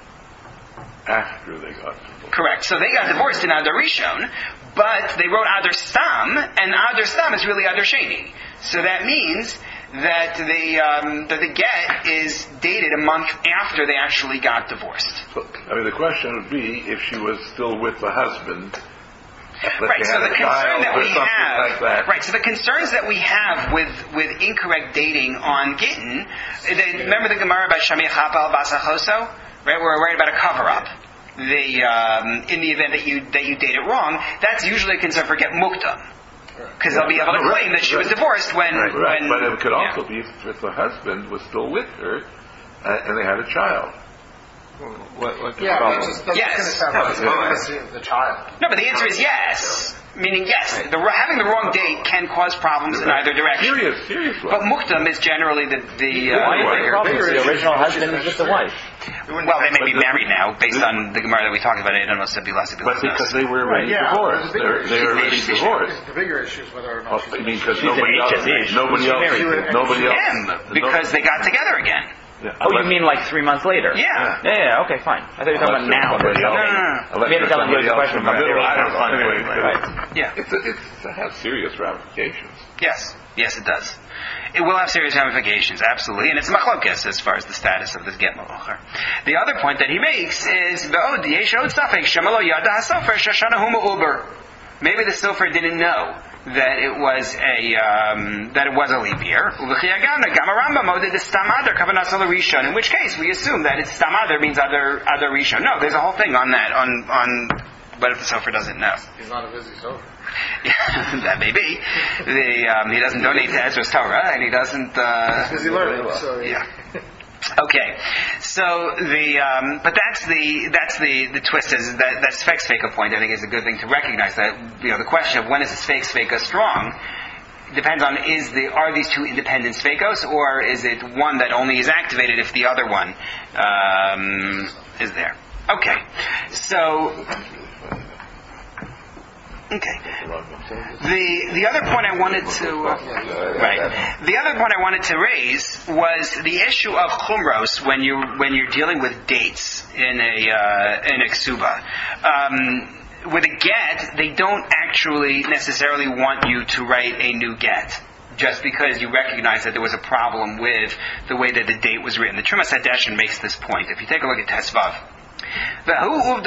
After they got divorced. Correct. So they got divorced in Adar Rishon, but they wrote Adar Stam, and Adar Stam is really Adar Sheni. So that means that the um, that the get is dated a month after they actually got divorced. So, I mean, the question would be if she was still with the husband. Right, so the concern that we have, like that. right, so the concerns that we have with, with incorrect dating on Gittin, they, remember the Gemara about Shami Chapal Basachoso? Right, we're worried about a cover-up. The um, in the event that you that you date it wrong, that's usually a concern for get mukta, because they'll be able to no, claim right, that she right. was divorced when. Right, right. when but it could yeah. also be if, if the husband was still with her uh, and they had a child. What, what the Yeah, problem? that's just, that's Yes. just going to sound like the child. No, but the answer is yes. Meaning yes, the, having the wrong date can cause problems in either direction. Serious, serious. But muktam is generally the the. Uh, Why is the problem? The original husband is with the wife. Well, they may be married now, based on the Gemara that we talked about. I don't know Sabila But because they were already Yeah, divorced, the bigger they're, they were already issue- divorced. The bigger issue is whether or Well, not I mean, because She's nobody an else, H S H. nobody else, Married. nobody else. him because they got together again. Yeah, Oh, you unless- mean like three months later? Yeah. Yeah, yeah, okay, fine. I thought you were talking about unless now. somebody No, else- no, no. unless We had to tell them somebody the else question in the from middle. the I don't know. Anyway, Right. Yeah. It's, a, it's to have serious ramifications. Yes. Yes, it does. it will have serious ramifications, absolutely, and it's machlokes as far as the status of this get melocher. The other point that he makes is, maybe the sofer didn't know that it was a um, that it was a leap year. In which case, we assume that it's stamader means other other rishon. No, there's a whole thing on that on on. What if the sofer doesn't know? He's not a busy sofer. Yeah, that may be. The, um, he doesn't donate to Ezra's Torah, and he doesn't. Uh, He's busy learning. So yeah. Okay, so the um, but that's the that's the, the twist is that that sfek sveka point I think is a good thing to recognize that you know the question of when is a sfek sveka strong depends on is the are these two independent svekos or is it one that only is activated if the other one um, is there. Okay, so. Okay. The the other point I wanted to uh, right. The other point I wanted to raise was the issue of chumros when you when you're dealing with dates in a uh, in a ksuba. Um, with a get, they don't actually necessarily want you to write a new get, just because you recognize that there was a problem with the way that the date was written. The Trumas Hadeshin makes this point. If you take a look at Tesvav. The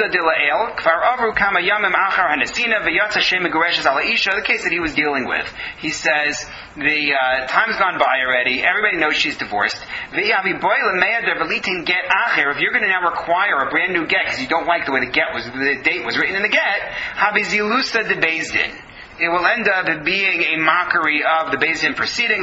case that he was dealing with, he says the uh, time's gone by already. Everybody knows she's divorced. If you're going to now require a brand new get because you don't like the way the get was, the date was written in the get, it will end up being a mockery of the Beis Din proceeding.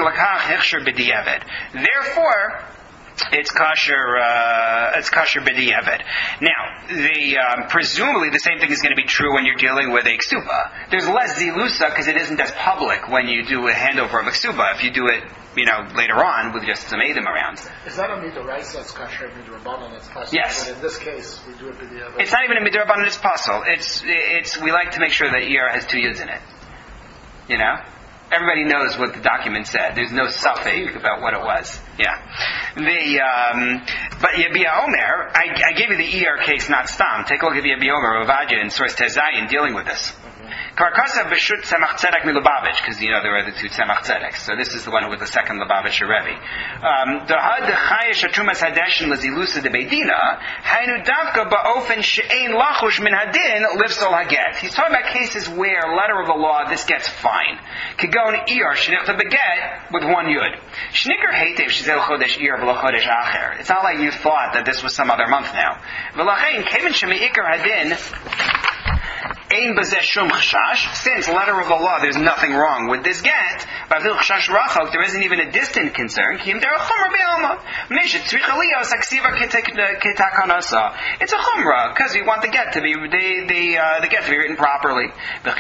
Therefore, it's kosher. Uh, it's kosher b'diavad. Now, the um, presumably the same thing is going to be true when you're dealing with a ksuba. There's less zilusa because it isn't as public when you do a handover of a ksuba. If you do it, you know, later on with just some edim around. Is that a midoraisa? It's kosher midorabanan. It's kosher. Yes. But in this case, we do it b'diavad. It's not even a midorabanan. It's possible. It's it's we like to make sure that er has two yuds in it. You know. Everybody knows what the document said. There's no suffix about what it was. Yeah. The um, but Yabia Omer, I, I gave you the E R case, not Stam. Take a look at Yabia Omer, Ravaja, and Source Tezayin dealing with this. Karkasa b'shut tzemach tzedek milubavitch, because you know there are the two tzemach tzedeks. So this is the one with the second Lubavitch Rebbe. The had the chayish atrumas hadeshin lezilusa de beidina hainu davka ba'ofen she'ein lachush min hadin lifsol haget. He's talking about cases where letter of the law this gets fine. Kagon iyar shenichta beget with one yud. Shnicker heitev shizel chodesh iyar v'lo chodesh acher. It's not like you thought that this was some other month now. V'lachein kemen shemi ikar hadin. Since letter of the law, there's nothing wrong with this get. There isn't even a distant concern. It's a chumrah because we want the get to be the the, uh, the get to be written properly. Then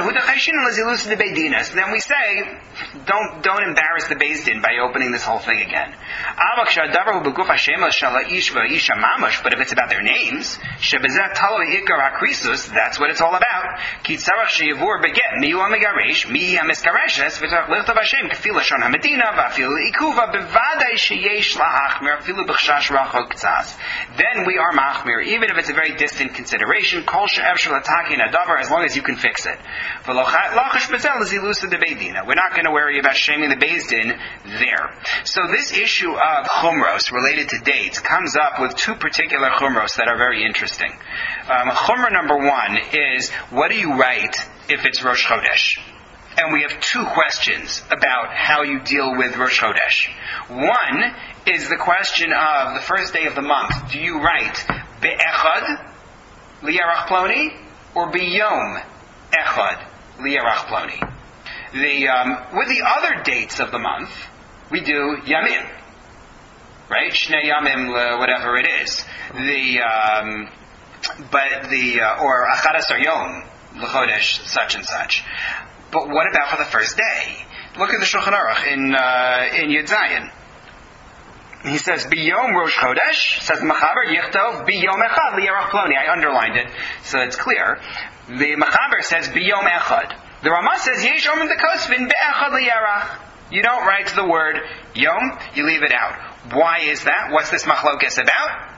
we say, don't don't embarrass the Beis Din by opening this whole thing again. But if it's about their names, that's what it's all about. Ki tzarach sheyavur beget miu ha'megaresh mi ha'miskareshes v'tzarach lichtav Hashem k'fil lashon ha'medina v'afil ikuva bevadai sheyesh lahachmir afilu b'chshash rachok tzas. Then we are machmir, even if it's a very distant consideration. Kol she'ev sh'lataki nadavar, as long as you can fix it. V'lochash bezel zilusa de beidina. We're not going to worry about shaming the Beis Din there. So this issue of chumros related to dates comes up with two particular chumros that are very interesting. Um, chumrah number one is, what do you write if it's Rosh Chodesh? And we have two questions about how you deal with Rosh Chodesh. One is the question of the first day of the month. Do you write Be'echad Liyarach Ploni or Biyom Echad Liyarach Ploni? The um, with the other dates of the month, we do Yamim, right? Shnei Yamim, uh, whatever it is. The um, but the uh, or Achadas Yom L'Chodesh such and such. But what about for the first day? Look at the Shulchan Aruch in uh, in Yud Zayin. He says Biyom Rosh Chodesh, says Machaber Yichtov Biyom Echad Liyarach Ploni. I underlined it so it's clear. The Machaber says Biyom Echad. The Ramah says Yesh Omen Dekosvin Be'echad Liyarach. You don't write the word Yom, you leave it out. Why is that? What's this machlokes about?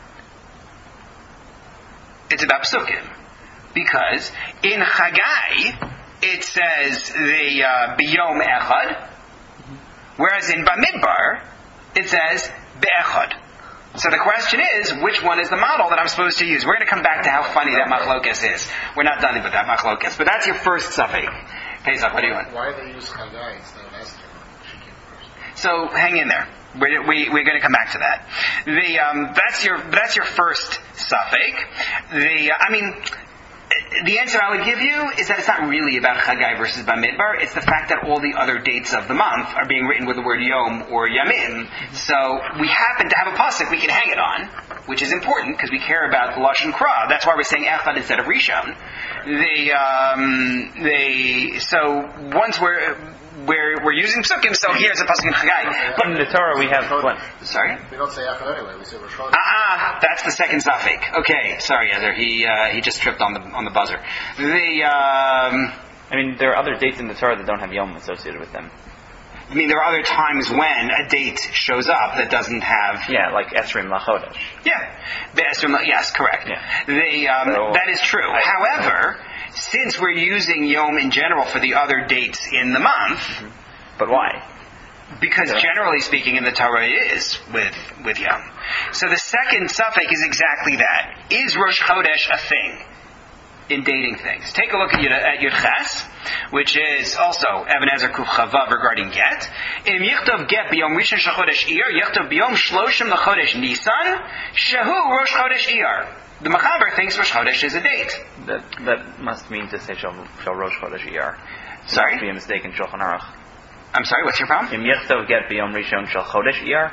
It's about psukim. Because in Chagai, it says the uh, Biyom Echad, Whereas in Bamidbar, it says be'echad. So the question is, which one is the model that I'm supposed to use? We're going to come back to how funny that machlokes is. We're not done with that machlokes, but that's your first suffix. Pesach, what do you want? Why do they use Chagai instead of Esther? She came first. So hang in there. We're, we, we're going to come back to that. The um, that's your that's your first suffix. The I mean. The answer I would give you is that it's not really about Chagai versus Bamidbar. It's the fact that all the other dates of the month are being written with the word Yom or Yamin. So we happen to have a pasuk we can hang it on, which is important because we care about the Lashon Kra. That's why we're saying Echad instead of Rishon. The um, they so once we're we're we're using psukim, so here's a pasuk in Chagai. But in the Torah we have what? Sorry. We don't say Echad anyway. We say Rosh Chodesh. Ah, that's the second suffix. Okay, sorry, Ezer. He uh, he just tripped on the on the buzzer. The um, I mean, there are other dates in the Torah that don't have Yom associated with them. I mean, there are other times when a date shows up that doesn't have. Yeah, like Esrim Lachodesh. Yeah, the Esrim, yes, correct. Yeah. The um, So, that is true. I, However, since we're using Yom in general for the other dates in the month. Mm-hmm. But why? Because Yeah. generally speaking in the Torah it is with, with Yom. So the second suffix is exactly that. Is Rosh Chodesh a thing in dating things? Take a look at Yud, at Yud Ches, which is also Even Ezer Kuf Chavav regarding get. Im Yichtov get b'yom Rishon shel Chodesh Iyar, Yichtov b'yom Shloshim l'Chodesh Nisan, Shehu Rosh Chodesh Iyar. The Machaber thinks Rosh Chodesh is a date. That that must mean to say Shal, shal Rosh Chodesh Iyar. Sorry? Must be a mistake in Shulchan Aruch. I'm sorry, what's your problem? Im Yichtov get b'yom Rishon shel Chodesh Iyar.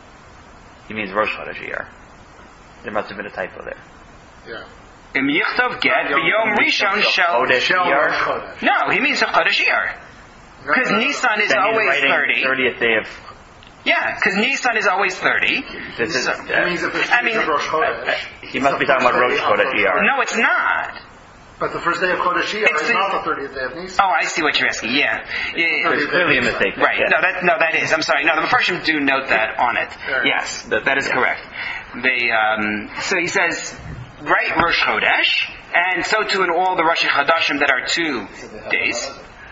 He means Rosh Chodesh Iyar. There must have been a typo there. Yeah. Im Yichtov get b'yom Rishon shel... Chodesh Shel Iyar. Rosh Chodesh. No, he means a Chodesh Iyar. Because Nisan is Then he's always writing thirty. thirtieth day of. Yeah, because Nisan is always thirty. This is. So- Uh, It means the first I day mean- of Rosh Chodesh. he must be talking about Rosh Chodesh Iyar. No, it's not. But the first day of Chodesh Iyar It's is the- not the thirtieth day of Nisan. Oh, I see what you're asking. Yeah, yeah, yeah. There's clearly a mistake. there. Right. Yeah. No, that no, that is. I'm sorry. No, the Mepharshim do note that on it. Fair Yes, that, that is correct. They um, so he says, right, Rosh Chodesh, and so too in all the Rosh Chodashim that are two days.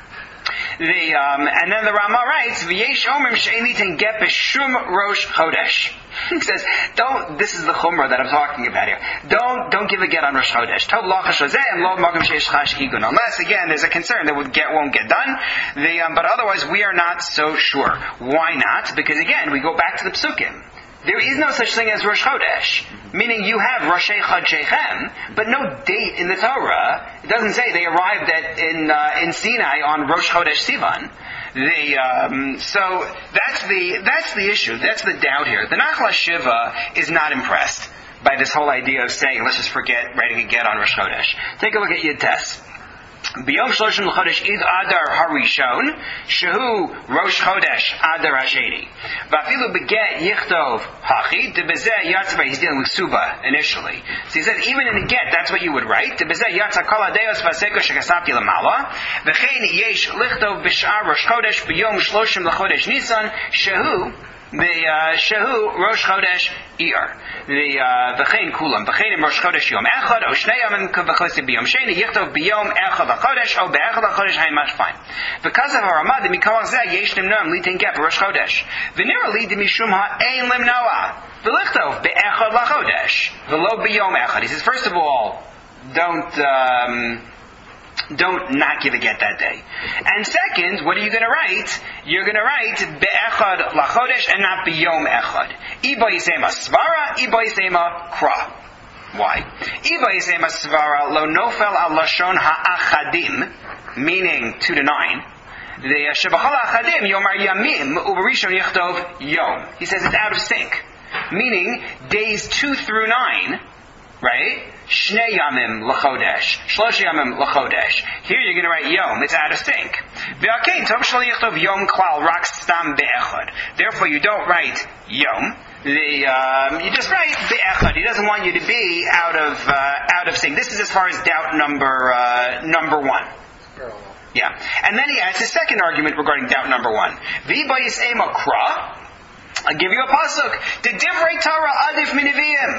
The um, and then the Rama writes, "V'yesh omrim she'enitin get b'shum Rosh Chodesh." He says, "Don't." This is the chumrah that I'm talking about here. Don't don't give a get on Rosh Chodesh. Tov lo chashozeh and lo magam sheish chash igun. Unless again there's a concern that would get won't get done. The um, but otherwise we are not so sure. Why not? Because again we go back to the psukim. There is no such thing as Rosh Chodesh, meaning you have Roshei Chodshechem, but no date in the Torah. It doesn't say they arrived at in uh, in Sinai on Rosh Chodesh Sivan. The um, so that's the that's the issue. That's the doubt here. The Nachla Shiva is not impressed by this whole idea of saying let's just forget writing a get on Rosh Chodesh. Take a look at Yud Tes. B'yom shloshim l'chodesh id adar harishon shehu rosh chodesh adar hasheni v'afilu beget yichtov hachi debezeh yatzah. He's dealing with suba initially, so he says even in a get that's what you would write. Debezeh yatzah kol hadeos v'aseko shekasapti lamala v'chein yesh lichtov b'shar rosh chodesh b'yom shloshim l'chodesh nisan shehu the uh, shehu rosh chodesh iyar. The v'chein kulam v'chein rosh chodesh yom echad o shnei yomim k'v'chosi b'yom sheni yichtov b'yom echad l'chodesh o be'echad l'chodesh hayin much fine. Because of our Ramah, the mikol zeh yesh nimnoam litin get rosh chodesh v'nira li demishum ha'ein limnoa v'lichtov be'echad l'chodesh v'lo b'yom echad. He says first of all, don't. Um, Don't not give a get that day. And second, what are you going to write? You're going to write be'echad lachodesh and not b'yom echad. Iba yisema svara, iba yisema kra. Why? Iba yisema svara lo nofel al lashon ha'achadim, meaning two to nine. The shebachal ha'achadim yomar yamim uberishon yichtov yom. He says it's out of sync, meaning days two through nine. Right? Shnei yamim l'chodesh. Shlosh yamim l'chodesh. Here you're going to write yom. It's out of sync. V'akein tov shlo yichtov yom klal rak stam be'echad. Therefore you don't write yom. The, um, you just write be'echad. He doesn't want you to be out of, uh, out of sync. This is as far as doubt number, uh, number one. Parallel. Yeah. And then he adds his second argument regarding doubt number one. V'ba yisema kra. I'll give you a pasuk. The divrei Torah adif minivim.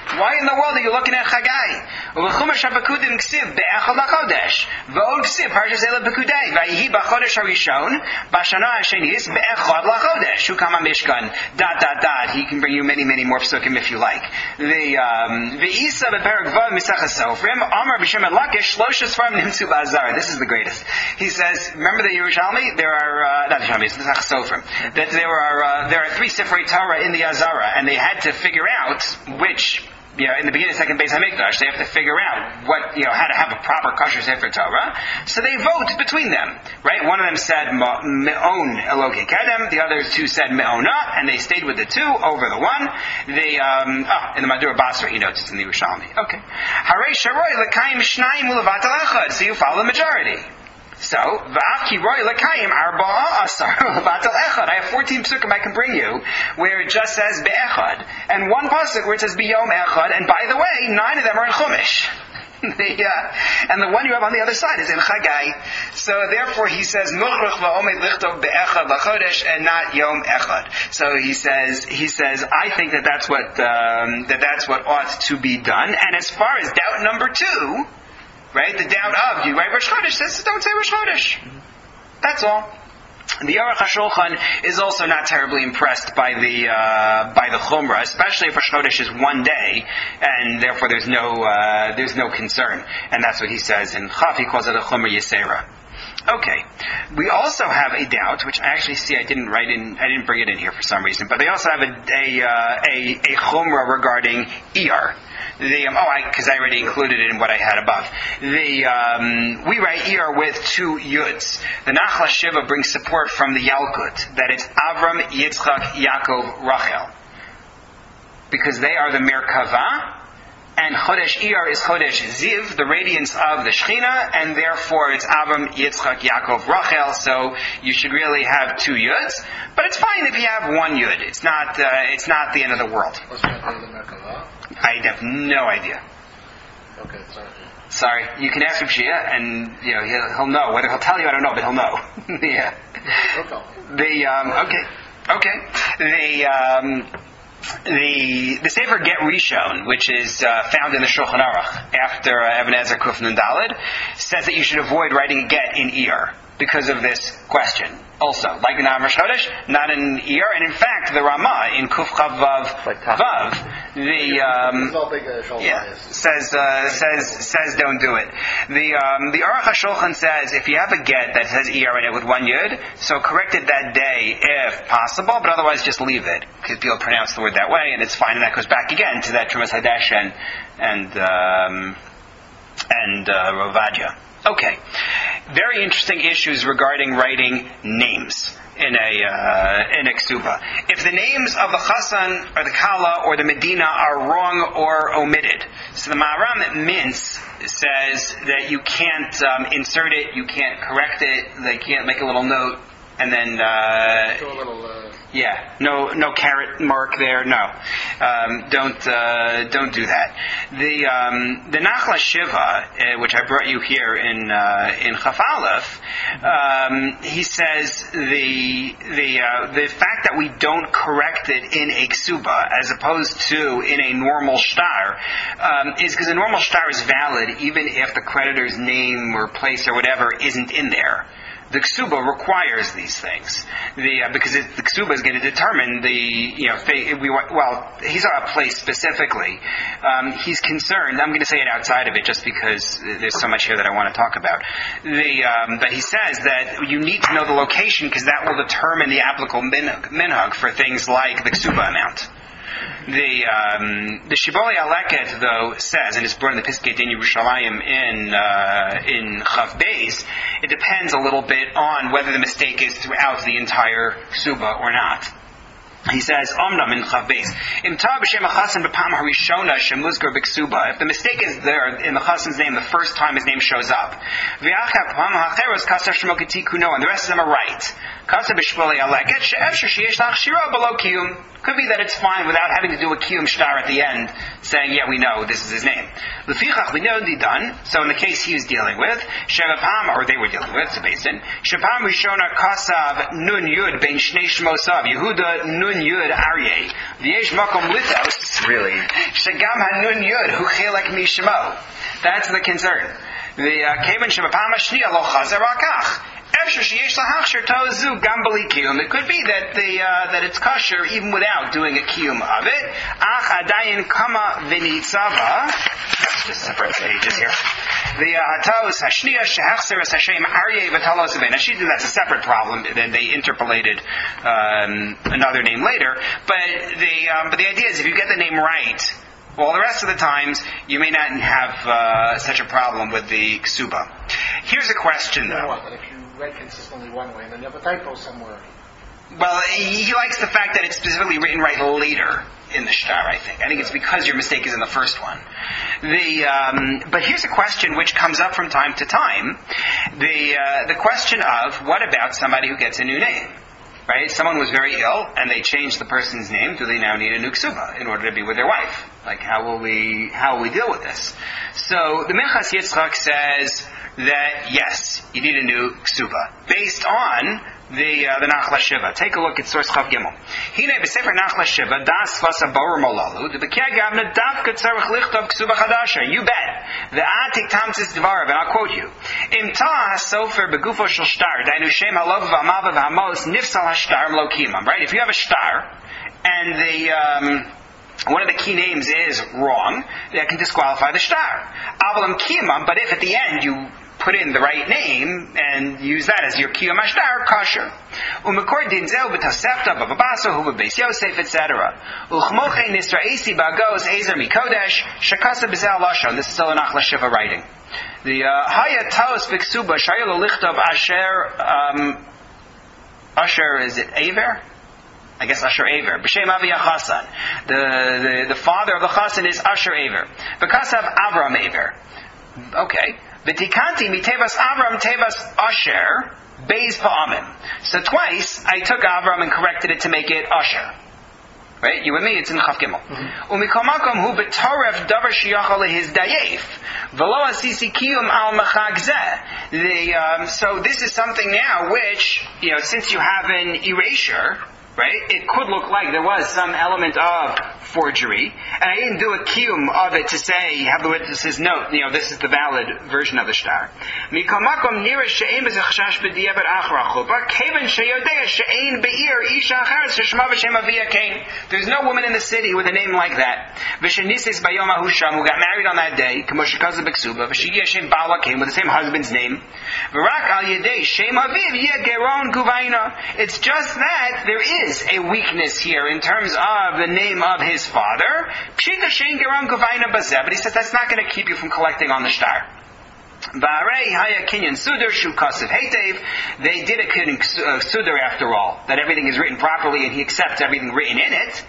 Why in the world are you looking at Chagai? U'lechumash haPekudim ksiv be'echad lachodesh. V'od ksiv parshas Elad Pekudei. Vayihi b'chodesh harishon b'shana hashenis be'echad lachodesh. Hukama mishkan. Dot dot dot. He can bring you many many more psukim if you like. The um, Ve'isa be'perek vav misachas Sofrim Amar b'shem Lakish Shloshas Sfarim nimtzu ba'azar. This is the greatest. He says, remember the Yerushalmi? There are uh, not the Yerushalmi, it's Misachas Sofrim. That there are uh, there are three Sifrei Torah in the Azara, and they had to figure out which. You know, in the beginning of the second Beis Hamikdash, they have to figure out what, you know, how to have a proper kosher Sefer Torah. So they vote between them, right? One of them said Me'on Eloke Kedem, the other two said Me'ona, and they stayed with the two over the one. They, um, oh, in the Madur Basra, he notes it's in the Yerushalmi. Okay. Harei Sharoi L'Kaim Shnayim U'Levatal Echad, so you follow the majority. So, V'af ki roi l'kayim arba'a asar levatal echad. I have fourteen psukim I can bring you where it just says be'echad, and one pasuk where it says biyom echad, and by the way, nine of them are in Chumash. the, uh, and the one you have on the other side is in Chagai. So therefore he says Nuchruch va'omed lichtov be'echad lachodesh and not yom echad. So he says he says I think that that's what um, that that's what ought to be done. And as far as doubt number two. Right? The doubt of, you write Rosh Chodesh, says don't say Rosh Chodesh. That's all. The Aruch HaShulchan is also not terribly impressed by the uh, by the Chumrah, especially if Rosh Chodesh is one day, and therefore there's no uh, there's no concern. And that's what he says in Chaf. He calls it a Chumrah Yisera. Okay. We also have a doubt, which I actually see I didn't write in, I didn't bring it in here for some reason, but they also have a a uh, a, a Chumrah regarding Iyar. The, um, oh, I, because I already included it in what I had above. The, um, we write Iyar with two Yuds. The Nachla Shiva brings support from the Yalkut, that it's Avram, Yitzchak, Yaakov, Rachel. Because they are the Merkava, and Chodesh Iyar is Chodesh Ziv, the radiance of the Shechina, and therefore it's Avram, Yitzchak, Yaakov, Rachel, so you should really have two Yuds, but it's fine if you have one Yud. It's not, uh, it's not the end of the world. What's the name of the Merkava? I have no idea. Okay, sorry. Sorry, you can ask him Shia, and you know he'll, he'll know. Whether he'll tell you, I don't know, but he'll know. yeah. Okay. The um, okay, okay. The um, the the Sefer Get Rishon, which is uh, found in the Shulchan Aruch after uh, Even Ezer Kuf Nun Daled, says that you should avoid writing a get in Iyar because of this question. Also, like in Rosh Chodesh, not in Iyar, and in fact, the Ramah in Kuf Chav Vav Vav, the um, yeah, says uh, says says don't do it. The um, the Aruch HaShulchan says if you have a get that says Iyar in it with one yud, so correct it that day if possible, but otherwise just leave it because people pronounce the word that way, and it's fine. And that goes back again to that Trumas Hadesh and and um, and uh, Rovadia. Okay. Very interesting issues regarding writing names in a uh, in a ksuba. If the names of the Chassan or the Kala or the Medina are wrong or omitted, so the Maharam Mintz says that you can't um, insert it, you can't correct it, they can't make a little note and then uh, Do a little. Uh... yeah, no, no caret mark there. No, um, don't uh, don't do that. The um, the Nachla Shiva, uh, which I brought you here in uh, in Chaf Aleph, um, he says the the uh, the fact that we don't correct it in a ksuba as opposed to in a normal shtar um, is because a normal shtar is valid even if the creditor's name or place or whatever isn't in there. The ksuba requires these things, the, uh, because it, the ksuba is going to determine the, you know, they, we, well, he's on a place specifically. Um, he's concerned, I'm going to say it outside of it just because there's so much here that I want to talk about. The, um, but he says that you need to know the location because that will determine the applicable min, minhag for things like the ksuba amount. The um, the Shibbolei Aleket though says, and it's brought in the Piskei Din Yerushalayim in uh, in Chav Beis, it depends a little bit on whether the mistake is throughout the entire ksuba or not. He says, Omnam in Chav Beis, Im ta b'shem hachasan b'pam harishona shemuzgar b'ksuba. If the mistake is there in the chasan's name the first time his name shows up, v'yacha pam hacheros kasar shemo ketikuno, and the rest of them are right. Kasar b'shbolei aleket she'efshar sheyesh lach shira below kiyum. Could be that it's fine without having to do a kiyum shtar at the end, saying, yeah, we know this is his name. L'fichach v'no didan. So in the case he was dealing with, shevapam, or they were dealing with, it's a basin. Shepam rishona kasav nun yud ben shnei shmosav. Yehuda nun Nun Yud Aryeh. V'yesh makom litos. Really? Shagam hanun Yud hu chilek mishmo. That's the concern. The Kevan Shebapam Hashniya lo chazer rakach. It could be that the uh, that it's kosher even without doing a kiyum of it. Ach adayin kama v'nitzava. Let's just separate pages here. The hatos hashniya shehachseres hashem aryeh v'talos v'en. That's a separate problem. Then they interpolated um, another name later. But the um, but the idea is if you get the name right, well, the rest of the times you may not have uh, such a problem with the ksuba. Here's a question, though. What, if you read consistently one way and then you have a typo somewhere? Well, he, he likes the fact that it's specifically written right later in the shtar, I think. I think it's because your mistake is in the first one. The um, but here's a question which comes up from time to time. The uh, the question of what about somebody who gets a new name? Right? Someone was very ill and they changed the person's name. Do they now need a new ksuba in order to be with their wife? Like, how will we how will we deal with this? So the Minchas Yitzchak says that yes, you need a new ksuba based on the uh, the Nachla Shiva. Take a look at source Chav Gimel. Hine b'sefer Nachla Shiva das vasa borer molalu the b'kei gavna davka tzarich lichtov ksuba chadasha. You bet. The atik tamtzis dvarav, and I'll quote you. Im ta hasofer begufo shel shtar dainu shem halov v'amav v'hamos nifsal hashtar lo kimam. Right? If you have a shtar and the um, one of the key names is wrong, that can disqualify the shtar. Avalam kimam, but if at the end you put in the right name and use that as your kiyum ashtar, kosher. Umekor dinzel b'tosefta b'babaso hu b'beis Yosef, et cetera. Uchmoche nisraisi b'agos ezer mikodesh shakasa b'zel lashon. This is still a Nachla Shiva writing. The haya taos b'ksuba shayel lichtov asher um, asher is it Aver? I guess Asher Aver. B'shem Avi Chasan. The, the the father of the Chasan is Asher Aver. B'kasav Avram Aver. Okay. V'tikanti mitevas Avram tevas Asher beis pa'amim. So twice I took Avram and corrected it to make it Asher. Right? You with me? It's in Chav Gimel. Umikomakom hu b'toref davar shiyachal lehis dayef. V'lo asisi kiyum al mechag zeh. The um, so this is something now which, you know, since you have an erasure, right? It could look like there was some element of forgery, and I didn't do a kiyum of it to say, have the witnesses note, you know, this is the valid version of the shtar. There's no woman in the city with a name like that. Who got married on that day, came with the same husband's name. It's just that there is is a weakness here in terms of the name of his father. But he says that's not going to keep you from collecting on the shtar. They did a kinyan suder after all, that everything is written properly and he accepts everything written in it.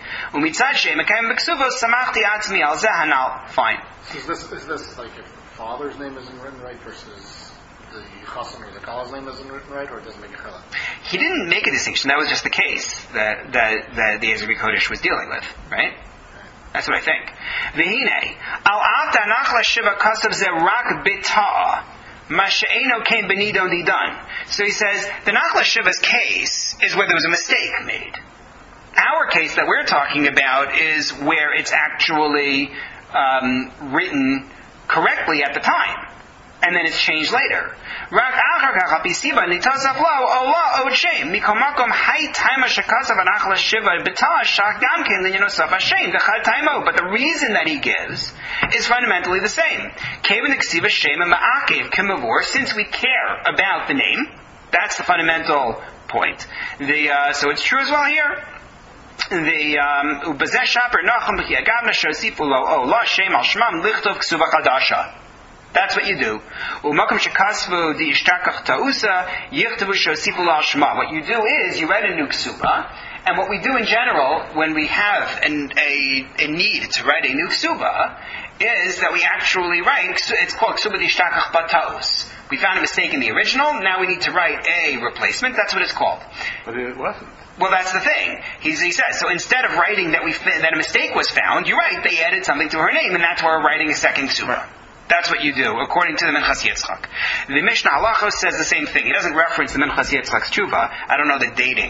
Fine. So is this, is this like if the father's name isn't written right versus the chassan or the kala's name isn't written right, or it doesn't make a chilek? He didn't make a distinction. That was just the case that that, that the Ezra Kodesh was dealing with, right? That's what I think. V'hine al ata nachla shiva kasav ze rak bita masha'eno came benido didan. So he says the Nachla Shiva's case is where there was a mistake made. Our case that we're talking about is where it's actually um, written correctly at the time, and then it's changed later. But the reason that he gives is fundamentally the same. Since we care about the name, that's the fundamental point. The, uh, so it's true as well here. The um, that's what you do. What you do is you write a new ksuba, and what we do in general when we have an, a, a need to write a new ksuba is that we actually write, it's called ksuba d'ishtakach bataus. We found a mistake in the original, now we need to write a replacement, that's what it's called. But it wasn't. Well, that's the thing. He's, he says, so instead of writing that we that a mistake was found, you write they added something to her name, and that's why we're writing a second ksuba. Right. That's what you do, according to the Minchas Yitzchak. The Mishnah Halachos says the same thing. He doesn't reference the Minchas Yitzchak's tshuva. I don't know the dating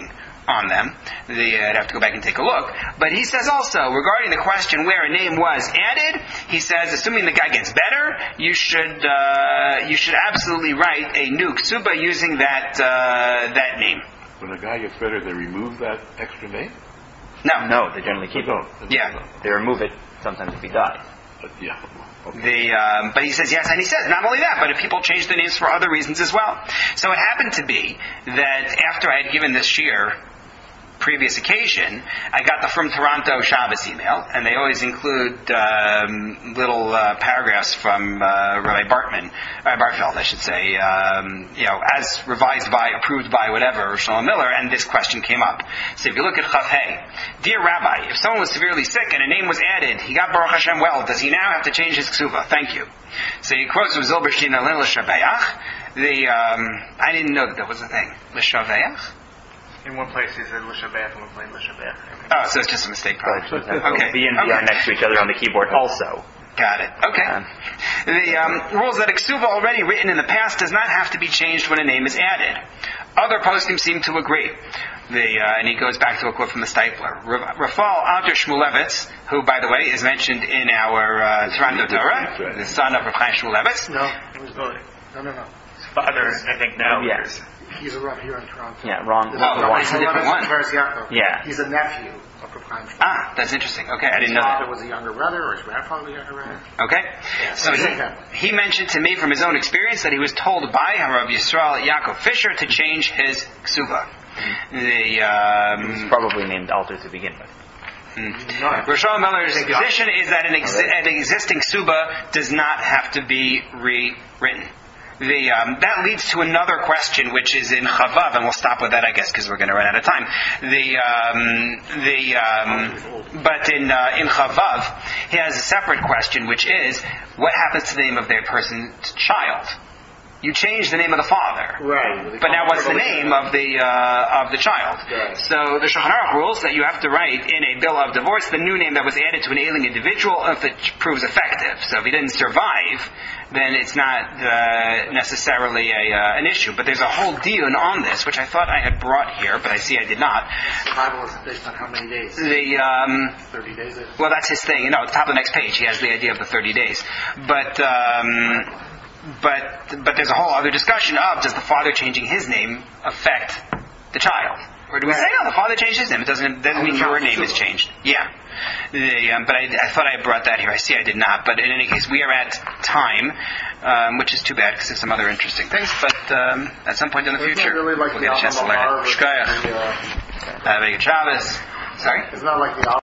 on them. The, uh, I'd have to go back and take a look. But he says also, regarding the question where a name was added, he says, assuming the guy gets better, you should uh, you should absolutely write a new ksuba using that uh, that name. When a guy gets better, they remove that extra name? No. No, they generally keep No. it. Yeah. They remove it sometimes if he dies. But yeah. Okay. The, um, but he says yes, and he says not only that, but if people change the names for other reasons as well. So it happened to be that after I had given this shiur, previous occasion, I got the From Toronto Shabbos email, and they always include um, little uh, paragraphs from uh, Rabbi Bartman, Rabbi Bartfeld, I should say, um, you know, as revised by, approved by, whatever, Shlomo Miller, and this question came up. So if you look at Chav Hey, dear Rabbi, if someone was severely sick and a name was added, he got Baruch Hashem well, does he now have to change his ksuva? Thank you. So he quotes from Zilberstein Alin L'Shabeach. The um, I didn't know that that was a thing. L'Shabeach. In one place he said L'Shabbat, in one place L'Shabbat. Oh, so it's just a mistake, probably. Okay. B and B are Okay. next to each other on the keyboard also. Got it. Okay. Um, The um, rules that a ksuva already written in the past does not have to be changed when a name is added. Other postim seem to agree. The, uh, and he goes back to a quote from the Stipler. Rafal Alter Shmulevitz, who, by the way, is mentioned in our uh, Toronto Torah, the son of Rav Chaim Shmulevitz. No, it was Bodie. No, no, no. His father, I think now, Yeah. is He's a Rav here in Toronto. Yeah, wrong. Oh, wrong. right. It's a different one. Tiberis Yaakov. Yeah. He's a nephew of Rav Chaim Shmulevitz. Ah, that's interesting. Okay, I didn't His know father that. was a younger brother, or his grandfather was a younger brother. Okay. So he, he mentioned to me from his own experience that he was told by Rav Yisrael Yaakov Fisher to change his ksuva. The He's um, probably named Alter to begin with. Roshal Miller's position is that an, exi- an existing ksuba does not have to be rewritten. The, um, that leads to another question, which is in Chavav, and we'll stop with that, I guess, because we're going to run out of time. The, um, the, um, but in uh, in Chavav, he has a separate question, which is, what happens to the name of their person's child? You change the name of the father. Right. But now what's the name of the uh, of the child? Right. So the Shulchan Aruch rules that you have to write in a bill of divorce the new name that was added to an ailing individual if it proves effective. So if he didn't survive, then it's not uh, necessarily a uh, an issue. But there's a whole diyun on this, which I thought I had brought here, but I see I did not. Survival is based on how many days? The um, thirty days. well, that's his thing. You know, at the top of the next page, he has the idea of the thirty days. But um, but but there's a whole other discussion of, does the father changing his name affect the child? Or do we say, no, the father changed his name? It doesn't, it doesn't mean your name is changed. Yeah. The, um, but I, I thought I brought that here. I see I did not. But in any case, we are at time, um, which is too bad because there's some other interesting things. But um, at some point in the Isn't future, that really like we'll the get a chance to learn Alma it. Mahar Shkaya. with the, uh, Uh, Shabbos. Sorry? It's not like the